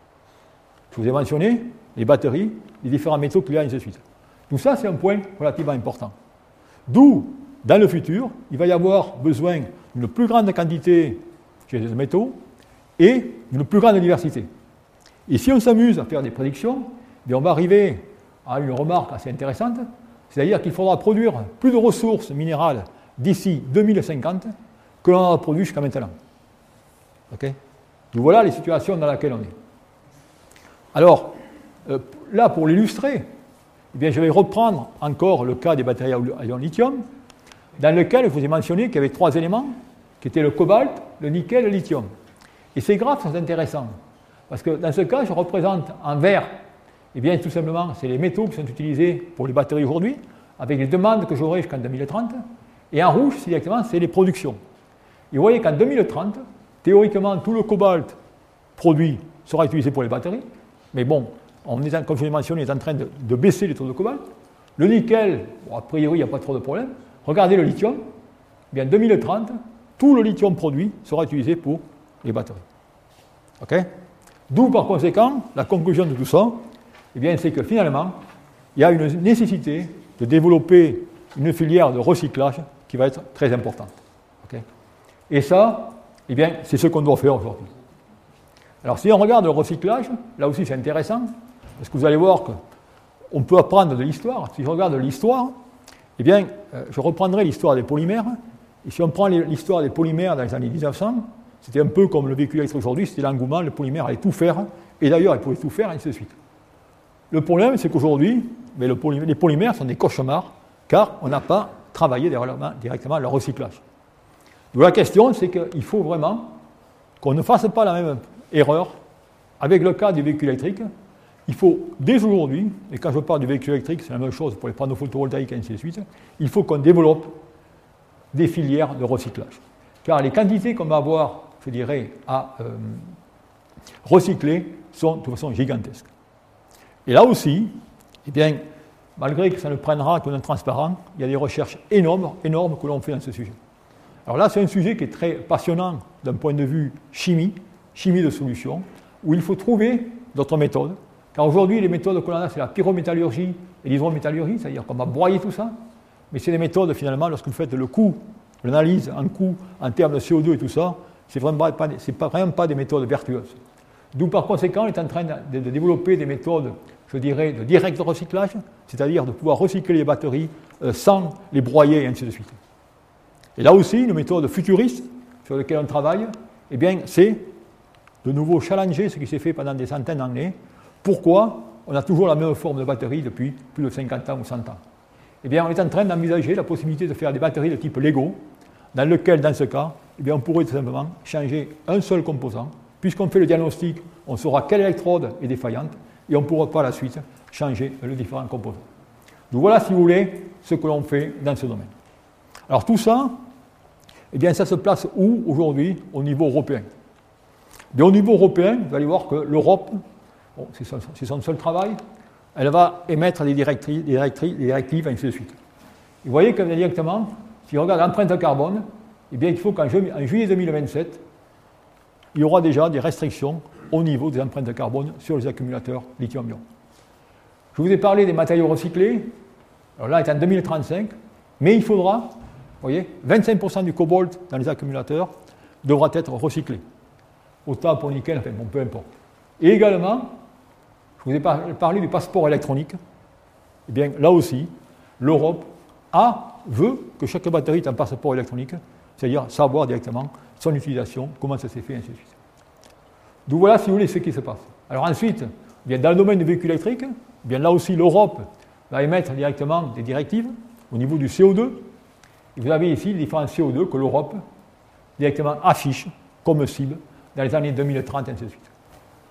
Je vous ai mentionné les batteries, les différents métaux qu'il y a, et ainsi de suite. Tout ça, c'est un point relativement important. D'où, dans le futur, il va y avoir besoin d'une plus grande quantité de métaux et d'une plus grande diversité. Et si on s'amuse à faire des prédictions, eh bien on va arriver à une remarque assez intéressante, c'est-à-dire qu'il faudra produire plus de ressources minérales d'ici deux mille cinquante que l'on a produit jusqu'à maintenant. Okay ? Donc voilà les situations dans lesquelles on est. Alors, euh, là, pour l'illustrer, eh bien, je vais reprendre encore le cas des batteries à ion lithium, dans lequel je vous ai mentionné qu'il y avait trois éléments, qui étaient le cobalt, le nickel et le lithium. Et ces graphes sont intéressants, parce que dans ce cas, je représente en vert, eh bien, tout simplement, c'est les métaux qui sont utilisés pour les batteries aujourd'hui, avec les demandes que j'aurai jusqu'en deux mille trente, et en rouge, c'est directement, c'est les productions. Et vous voyez qu'en deux mille trente, théoriquement, tout le cobalt produit sera utilisé pour les batteries, mais bon, on est, comme je l'ai mentionné, on est en train de, de baisser les taux de cobalt. Le nickel, bon, a priori, il n'y a pas trop de problème. Regardez le lithium, eh bien, en deux mille trente, tout le lithium produit sera utilisé pour les batteries. Okay ? D'où, par conséquent, la conclusion de tout ça, eh bien, c'est que finalement, il y a une nécessité de développer une filière de recyclage qui va être très importante. Okay ? Et ça, eh bien, c'est ce qu'on doit faire aujourd'hui. Alors, si on regarde le recyclage, là aussi c'est intéressant, parce que vous allez voir qu'on peut apprendre de l'histoire. Si je regarde l'histoire, eh bien, euh, je reprendrai l'histoire des polymères. Et si on prend l'histoire des polymères dans les années mille neuf cents, c'était un peu comme le véhicule électrique aujourd'hui, c'était l'engouement, le polymère allait tout faire, et d'ailleurs, il pouvait tout faire, et ainsi de suite. Le problème, c'est qu'aujourd'hui, mais le polymère, les polymères sont des cauchemars, car on n'a pas travaillé directement le recyclage. Donc la question, c'est qu'il faut vraiment qu'on ne fasse pas la même erreur avec le cas du véhicule électrique. Il faut, dès aujourd'hui, et quand je parle du véhicule électrique, c'est la même chose pour les panneaux photovoltaïques et ainsi de suite, il faut qu'on développe des filières de recyclage. Car les quantités qu'on va avoir, je dirais, à euh, recycler sont de toute façon gigantesques. Et là aussi, eh bien, malgré que ça ne prendra que d'un transparent, il y a des recherches énormes, énormes que l'on fait dans ce sujet. Alors là, c'est un sujet qui est très passionnant d'un point de vue chimie, chimie de solution, où il faut trouver d'autres méthodes. Car aujourd'hui, les méthodes que l'on a, c'est la pyrométallurgie et l'hydrométallurgie, c'est-à-dire qu'on va broyer tout ça. Mais c'est des méthodes, finalement, lorsque vous faites le coût, l'analyse en coût, en termes de C O deux et tout ça, c'est vraiment pas, c'est pas, vraiment pas des méthodes vertueuses. D'où, par conséquent, on est en train de, de développer des méthodes, je dirais, de direct recyclage, c'est-à-dire de pouvoir recycler les batteries euh, sans les broyer et ainsi de suite. Et là aussi, une méthode futuriste sur laquelle on travaille, eh bien, c'est de nouveau challenger ce qui s'est fait pendant des centaines d'années. Pourquoi on a toujours la même forme de batterie depuis plus de cinquante ans ou cent ans? Eh bien, on est en train d'envisager la possibilité de faire des batteries de type Lego, dans lequel, dans ce cas, eh bien, on pourrait tout simplement changer un seul composant. Puisqu'on fait le diagnostic, on saura quelle électrode est défaillante, et on ne pourra pas, à la suite, changer les différents composants. Donc voilà, si vous voulez, ce que l'on fait dans ce domaine. Alors tout ça, eh bien, ça se place où, aujourd'hui, au niveau européen? Bien, au niveau européen, vous allez voir que l'Europe, bon, c'est, son, c'est son seul travail, elle va émettre des directives, des directives, des directives, ainsi de suite. Vous voyez que directement, si on regarde l'empreinte carbone, eh bien, il faut qu'en ju- en juillet deux mille vingt-sept, il y aura déjà des restrictions au niveau des empreintes carbone sur les accumulateurs lithium-ion. Je vous ai parlé des matériaux recyclés, alors là, c'est en deux mille trente-cinq, mais il faudra, vous voyez, vingt-cinq pour cent du cobalt dans les accumulateurs devra être recyclé. Autant pour nickel, enfin, bon, peu importe. Et également, je vous ai parlé du passeport électronique. Eh bien, là aussi, l'Europe a, veut que chaque batterie ait un passeport électronique, c'est-à-dire savoir directement son utilisation, comment ça s'est fait, ainsi de suite. Donc voilà, si vous voulez, ce qui se passe. Alors ensuite, eh bien, dans le domaine du véhicule électrique, eh bien, là aussi, l'Europe va émettre directement des directives au niveau du C O deux. Et vous avez ici les différents C O deux que l'Europe directement affiche comme cible dans les années deux mille trente, ainsi de suite.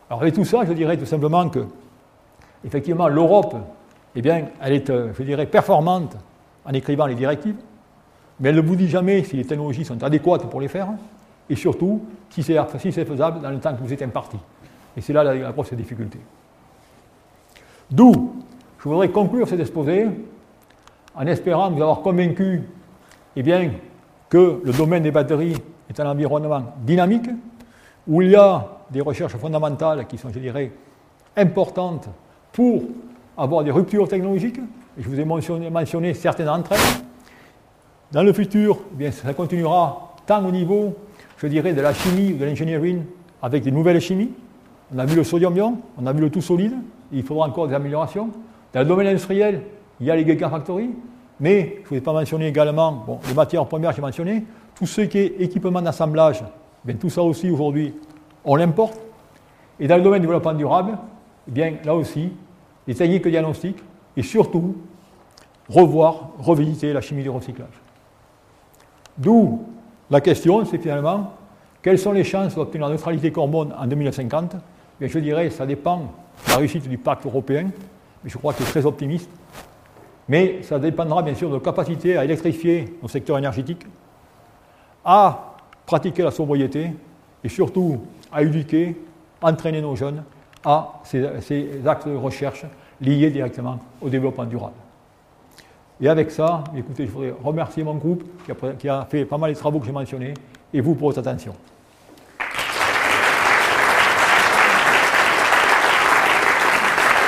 Alors avec tout ça, je dirais tout simplement que, effectivement, l'Europe, eh bien, elle est, je dirais, performante en écrivant les directives, mais elle ne vous dit jamais si les technologies sont adéquates pour les faire, et surtout si c'est, si c'est faisable dans le temps que vous êtes imparti. Et c'est là la, la grosse difficulté. D'où, je voudrais conclure cet exposé en espérant vous avoir convaincu, eh bien, que le domaine des batteries est un environnement dynamique, où il y a des recherches fondamentales qui sont, je dirais, importantes pour avoir des ruptures technologiques. Et je vous ai mentionné, mentionné certaines d'entre elles. Dans le futur, eh bien, ça continuera tant au niveau, je dirais, de la chimie ou de l'engineering avec des nouvelles chimies. On a vu le sodium-ion, on a vu le tout solide, il faudra encore des améliorations. Dans le domaine industriel, il y a les gigafactories, mais je ne vous ai pas mentionné également, bon, les matières premières, j'ai mentionné, tout ce qui est équipement d'assemblage, eh bien, tout ça aussi aujourd'hui, on l'importe. Et dans le domaine du développement durable, eh bien, là aussi, les techniques de diagnostic et surtout, revoir, revisiter la chimie du recyclage. D'où la question, c'est finalement, quelles sont les chances d'obtenir la neutralité carbone en deux mille cinquante? Bien, je dirais, ça dépend de la réussite du pacte européen, mais je crois qu'il est très optimiste. Mais ça dépendra bien sûr de nos capacités à électrifier nos secteurs énergétiques, à pratiquer la sobriété et surtout à éduquer, entraîner nos jeunes à ces, ces actes de recherche liés directement au développement durable. Et avec ça, écoutez, je voudrais remercier mon groupe qui a, qui a fait pas mal de travaux que j'ai mentionnés et vous pour votre attention.